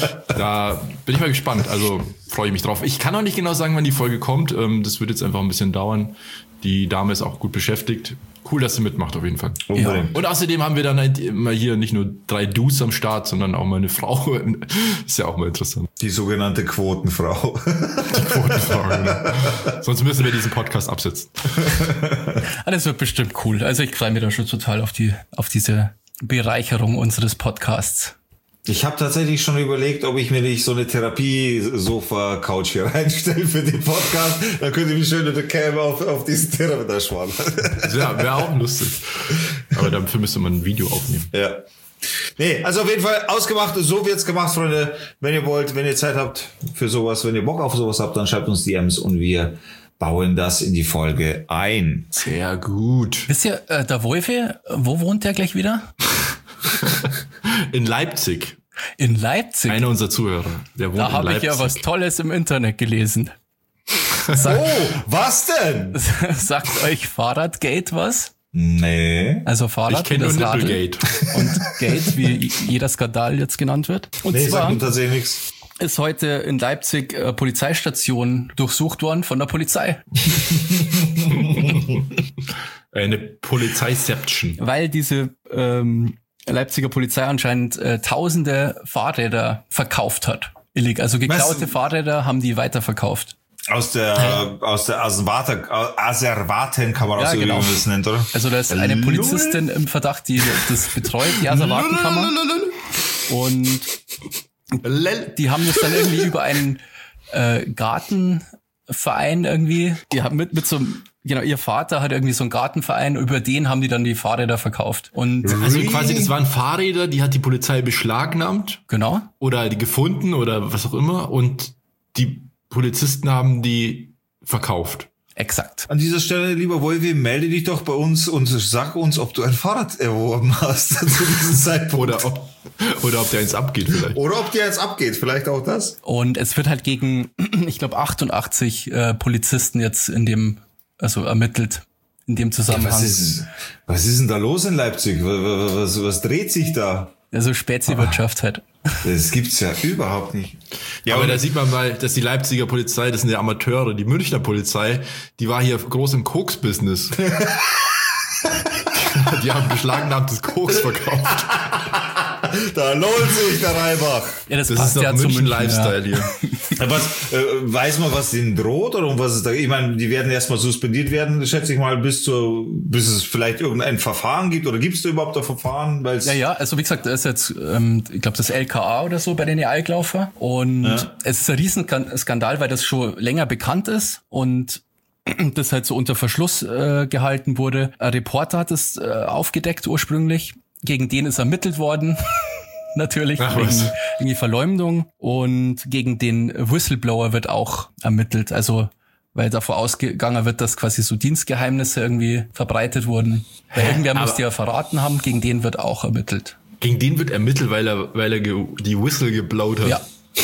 da bin ich mal gespannt. Also freue ich mich drauf. Ich kann auch nicht genau sagen, wann die Folge kommt. Das wird jetzt einfach ein bisschen dauern. Die Dame ist auch gut beschäftigt. Cool, dass sie mitmacht, auf jeden Fall. Ja. Und außerdem haben wir dann halt immer hier nicht nur 3 Dudes am Start, sondern auch mal eine Frau. Ist ja auch mal interessant. Die sogenannte Quotenfrau. Die Quotenfrau, genau. Sonst müssen wir diesen Podcast absetzen. Das wird bestimmt cool. Also ich freue mich da schon total auf diese Bereicherung unseres Podcasts. Ich habe tatsächlich schon überlegt, ob ich mir nicht so eine Therapie-Sofa-Couch hier reinstelle für den Podcast. Dann könnte ich mich schön in der Cam auf diesen Therapie schwaren. Ja, wäre auch lustig. Aber dafür müsste man ein Video aufnehmen. Ja. Nee, also auf jeden Fall ausgemacht. So wird's gemacht, Freunde. Wenn ihr wollt, wenn ihr Zeit habt für sowas, wenn ihr Bock auf sowas habt, dann schreibt uns DMs und wir bauen das in die Folge ein. Sehr gut. Wisst ihr, der Wolfi, wo wohnt der gleich wieder? In Leipzig. In Leipzig? Einer unserer Zuhörer. Der wohnt da in habe ich Leipzig. ja was Tolles im Internet gelesen. Was denn? Sagt euch Fahrradgate was? Nee. Also Fahrrad, ich kenne nur Nipplegate. Und Gate, wie jeder Skandal jetzt genannt wird. Und nee, zwar sagt tatsächlich nichts. ist heute in Leipzig Polizeistation durchsucht worden von der Polizei. Eine Polizeiception. Weil diese Leipziger Polizei anscheinend tausende Fahrräder verkauft hat. Also geklaute Fahrräder haben die weiterverkauft. Aus der Asservaten kann man auch so genau. wie man das nennt, oder? Also da ist eine Polizistin im Verdacht, die das betreut, die Asservatenkammer. Und die haben das dann irgendwie über einen Gartenverein irgendwie, die haben mit so einem, genau, ihr Vater hat irgendwie so einen Gartenverein, über den haben die dann die Fahrräder verkauft. Und also quasi, das waren Fahrräder, die hat die Polizei beschlagnahmt. Genau. Oder die gefunden oder was auch immer. Und die Polizisten haben die verkauft. Exakt. An dieser Stelle, lieber Wolfi, melde dich doch bei uns und sag uns, ob du ein Fahrrad erworben hast zu diesem Zeitpunkt. Oder ob dir eins abgeht vielleicht. Oder ob dir eins abgeht, vielleicht auch das. Und es wird halt gegen, ich glaube, 88 Polizisten jetzt ermittelt in dem Zusammenhang. Was ist denn da los in Leipzig? Was dreht sich da? Also Spezi-Wirtschaft halt. Das gibt's ja überhaupt nicht. Ja, aber da sieht man mal, dass die Leipziger Polizei, das sind ja Amateure, die Münchner Polizei, die war hier groß im Koks-Business. Die haben beschlagnahmtes Koks verkauft. Da lohnt sich der Reibach. Ja, das ist doch ja München Lifestyle hier. Weiß man, was denen droht oder um was es da? Ich meine, die werden erstmal suspendiert werden, schätze ich mal, bis es vielleicht irgendein Verfahren gibt, oder gibt es da überhaupt ein Verfahren? Ja, also wie gesagt, da ist jetzt, ich glaube, das LKA oder so bei den EI-Gelaufen. Und es ist ein Riesenskandal, weil das schon länger bekannt ist und das halt so unter Verschluss gehalten wurde. Ein Reporter hat es aufgedeckt ursprünglich. Gegen den ist ermittelt worden. Natürlich, wegen die Verleumdung. Und gegen den Whistleblower wird auch ermittelt. Also, weil davor ausgegangen wird, dass quasi so Dienstgeheimnisse irgendwie verbreitet wurden. Weil irgendwer muss die ja verraten haben. Gegen den wird auch ermittelt. Gegen den wird ermittelt, weil er die Whistle geblaut hat. Ja.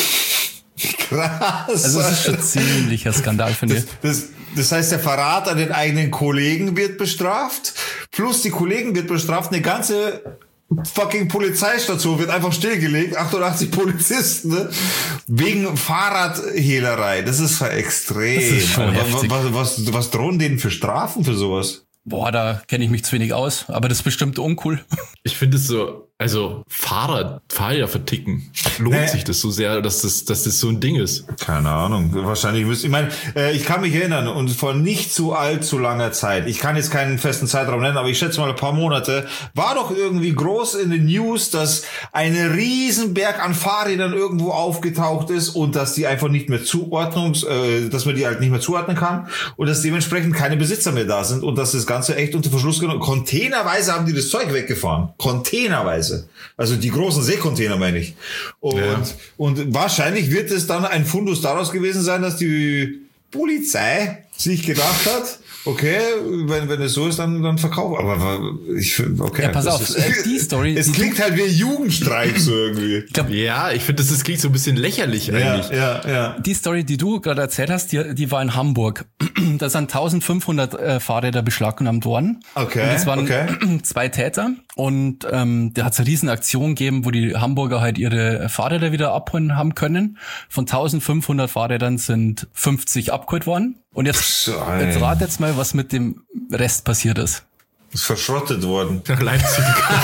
Krass. Also es ist schon ziemlicher Skandal, finde ich. Das heißt, der Verrat an den eigenen Kollegen wird bestraft, plus die Kollegen wird bestraft, eine ganze fucking Polizeistation wird einfach stillgelegt, 88 Polizisten, ne? Wegen Fahrradhehlerei. Das ist extrem. Das ist schon heftig. Was drohen denen für Strafen für sowas? Boah, da kenne ich mich zu wenig aus, aber das ist bestimmt uncool. Ich finde es so, also Fahrräder verticken, lohnt sich das so sehr, dass das so ein Ding ist? Keine Ahnung, wahrscheinlich ich kann mich erinnern und vor nicht zu allzu langer Zeit, ich kann jetzt keinen festen Zeitraum nennen, aber ich schätze mal ein paar Monate, war doch irgendwie groß in den News, dass ein Riesenberg an Fahrrädern irgendwo aufgetaucht ist und dass die einfach nicht mehr dass man die halt nicht mehr zuordnen kann und dass dementsprechend keine Besitzer mehr da sind und dass das Ganze echt unter Verschluss genommen. Containerweise haben die das Zeug weggefahren. Containerweise. Also die großen Seekontainer, meine ich. Und wahrscheinlich wird es dann ein Fundus daraus gewesen sein, dass die Polizei sich gedacht hat, okay, wenn es so ist, dann verkaufen. Aber ich finde, okay. Ja, pass auf, die Story. Es klingt halt wie ein Jugendstreik so irgendwie. Ich finde, das klingt so ein bisschen lächerlich eigentlich. Ja. Die Story, die du gerade erzählt hast, die war in Hamburg. Da sind 1500 Fahrräder beschlagnahmt worden. Okay. Und es waren 2 Täter. Und da hat es eine Riesen-Aktion gegeben, wo die Hamburger halt ihre Fahrräder wieder abholen haben können. Von 1500 Fahrrädern sind 50 abgeholt worden. Und jetzt rat jetzt mal, was mit dem Rest passiert ist. Ist verschrottet worden. Nach Leipzig.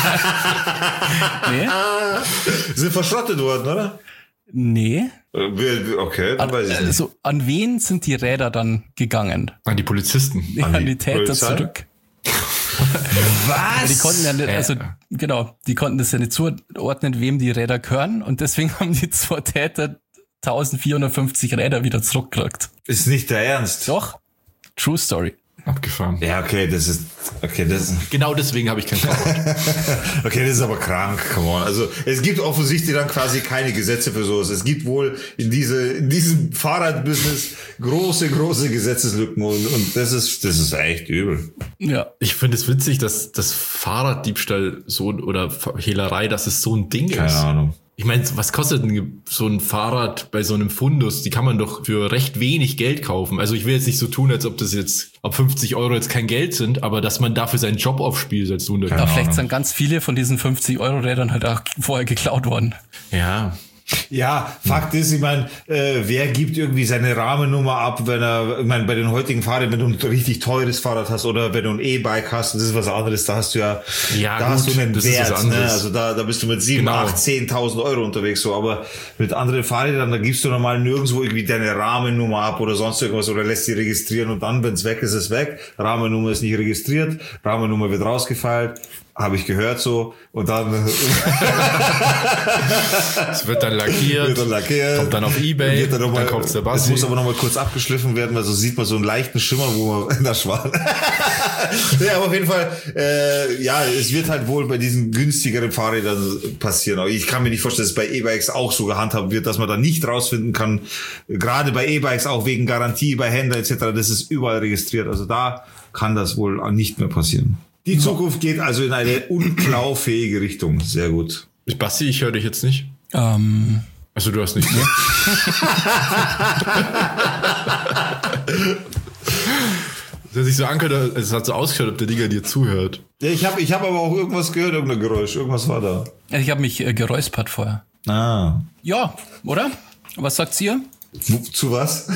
Nee? Sind verschrottet worden, oder? Nee. Okay, dann weiß ich nicht. Also, an wen sind die Räder dann gegangen? An die Polizisten. An die Täter Polizei? zurück. Was? Die konnten ja nicht, die konnten das ja nicht zuordnen, wem die Räder gehören. Und deswegen haben die 2 Täter 1450 Räder wieder zurückgekriegt. Ist nicht der Ernst. Doch. True Story. Abgefahren. Ja, okay, das ist. Genau deswegen habe ich kein Fahrrad. Okay, das ist aber krank, come on. Also es gibt offensichtlich dann quasi keine Gesetze für sowas. Es gibt wohl in diesem Fahrradbusiness große Gesetzeslücken und das ist echt übel. Ja. Ich finde es witzig, dass das Fahrraddiebstahl oder Hehlerei, dass es so ein Ding ist. Keine Ahnung. Ich meine, was kostet denn so ein Fahrrad bei so einem Fundus? Die kann man doch für recht wenig Geld kaufen. Also ich will jetzt nicht so tun, als ob 50 Euro jetzt kein Geld sind, aber dass man dafür seinen Job aufs Spiel setzt. Ja, vielleicht sind ganz viele von diesen 50 Euro Rädern halt auch vorher geklaut worden. Ja. Ja, Fakt ist, ich meine, wer gibt irgendwie seine Rahmennummer ab, wenn er, ich meine, bei den heutigen Fahrrädern, wenn du ein richtig teures Fahrrad hast oder wenn du ein E-Bike hast, das ist was anderes, da hast du da hast du einen Wert, ne? Also da bist du mit 7, 8, 10.000 Euro unterwegs, so, aber mit anderen Fahrrädern, da gibst du normal nirgendwo irgendwie deine Rahmennummer ab oder sonst irgendwas oder lässt sie registrieren und dann, wenn es weg ist, ist es weg. Rahmennummer ist nicht registriert, Rahmennummer wird rausgefeilt. Habe ich gehört so. Und dann es wird dann lackiert, kommt dann auf EBay, dann kommt Sebastian. Es muss aber nochmal kurz abgeschliffen werden, weil so sieht man so einen leichten Schimmer, wo man in der Schwan. Ja, aber auf jeden Fall, es wird halt wohl bei diesen günstigeren Fahrrädern passieren. Aber ich kann mir nicht vorstellen, dass es bei E-Bikes auch so gehandhabt wird, dass man da nicht rausfinden kann. Gerade bei E-Bikes auch wegen Garantie, bei Händlern etc. Das ist überall registriert. Also da kann das wohl nicht mehr passieren. Die Zukunft geht also in eine unklaufähige Richtung. Sehr gut. Basti, ich höre dich jetzt nicht. Also du hast nicht mehr. Das hat sich so angehört, es hat so ausgehört, ob der Digger dir zuhört. Ja, ich hab aber auch irgendwas gehört, irgendein Geräusch. Irgendwas war da. Ich habe mich geräuspert vorher. Ah. Ja, oder? Was sagt's ihr? Zu was?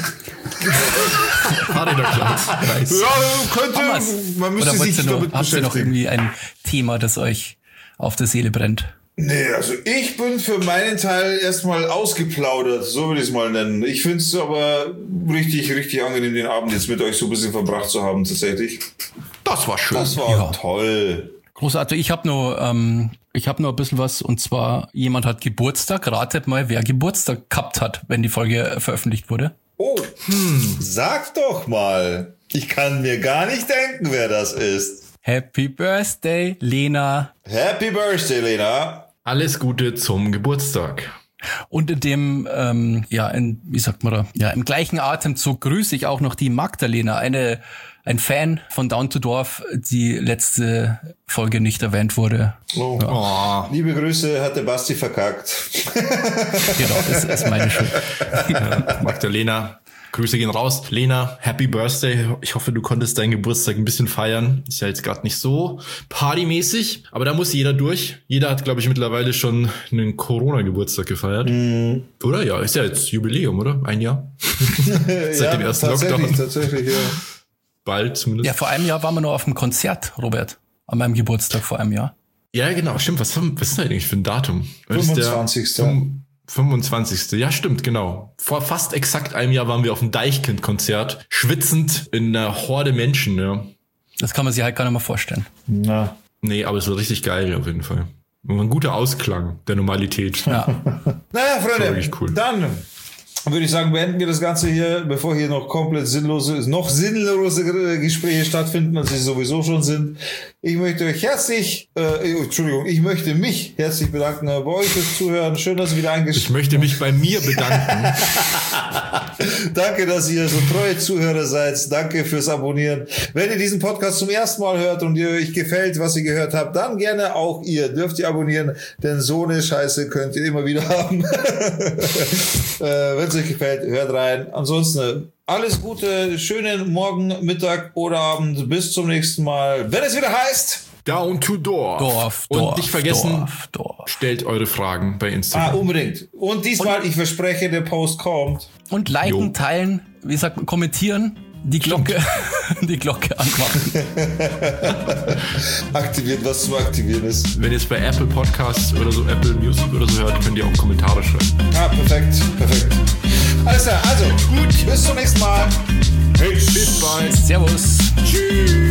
Fahrräderklatsch. Nice. Ja, könnte. Man müsste sich damit beschäftigen. Habt ihr noch irgendwie ein Thema, das euch auf der Seele brennt? Nee, also ich bin für meinen Teil erstmal ausgeplaudert, so würde ich es mal nennen. Ich finde es aber richtig, richtig angenehm, den Abend jetzt mit euch so ein bisschen verbracht zu haben, tatsächlich. Das war schön. Das war toll. Großartig. Ich habe nur ein bisschen was, und zwar jemand hat Geburtstag. Ratet mal, wer Geburtstag gehabt hat, wenn die Folge veröffentlicht wurde. Oh, sag doch mal. Ich kann mir gar nicht denken, wer das ist. Happy Birthday, Lena. Happy Birthday, Lena. Alles Gute zum Geburtstag. Und in dem, im gleichen Atemzug grüße ich auch noch die Magdalena, ein Fan von Down to Dorf, die letzte Folge nicht erwähnt wurde. Oh. Ja. Oh. Liebe Grüße, hat der Basti verkackt. Genau, das ist meine Schuld. Magdalena, Grüße gehen raus. Lena, Happy Birthday. Ich hoffe, du konntest deinen Geburtstag ein bisschen feiern. Ist ja jetzt gerade nicht so partymäßig, aber da muss jeder durch. Jeder hat, glaube ich, mittlerweile schon einen Corona-Geburtstag gefeiert. Oder? Ja, ist ja jetzt Jubiläum, oder? Ein Jahr? Seit dem ersten Lockdown. Tatsächlich, ja. Bald zumindest. Ja, vor einem Jahr waren wir noch auf dem Konzert, Robert. An meinem Geburtstag vor einem Jahr. Ja, genau, stimmt. Was ist denn eigentlich für ein Datum? 25. 25. Ja, stimmt, genau. Vor fast exakt einem Jahr waren wir auf dem Deichkind-Konzert, schwitzend in einer Horde Menschen, ja. Das kann man sich halt gar nicht mal vorstellen. Na. Nee, aber es war richtig geil auf jeden Fall. Und ein guter Ausklang der Normalität. Ja. Naja, Freunde, cool. Dann würde ich sagen, beenden wir das Ganze hier, bevor hier noch komplett sinnlose Gespräche stattfinden, als sie sowieso schon sind. Ich möchte mich herzlich bedanken bei euch fürs Zuhören. Schön, dass ihr wieder eingeschaltet habt. Ich möchte mich bei mir bedanken. Danke, dass ihr so treue Zuhörer seid. Danke fürs Abonnieren. Wenn ihr diesen Podcast zum ersten Mal hört und ihr euch gefällt, was ihr gehört habt, dann gerne auch dürft ihr abonnieren, denn so eine Scheiße könnt ihr immer wieder haben. Wenn es euch gefällt, hört rein. Ansonsten alles Gute, schönen Morgen, Mittag oder Abend. Bis zum nächsten Mal, wenn es wieder heißt Down to Dorf. Und nicht vergessen, stellt eure Fragen bei Instagram. Unbedingt. Und diesmal, ich verspreche, der Post kommt. Und liken, teilen, wie sagt man, kommentieren, die Glocke anmachen. Aktiviert, was zu aktivieren ist. Wenn ihr es bei Apple Podcasts oder so, Apple Music oder so hört, könnt ihr auch Kommentare schreiben. Perfekt. Alles klar, also gut, bis zum nächsten Mal. Hey, bis bald. Servus. Tschüss.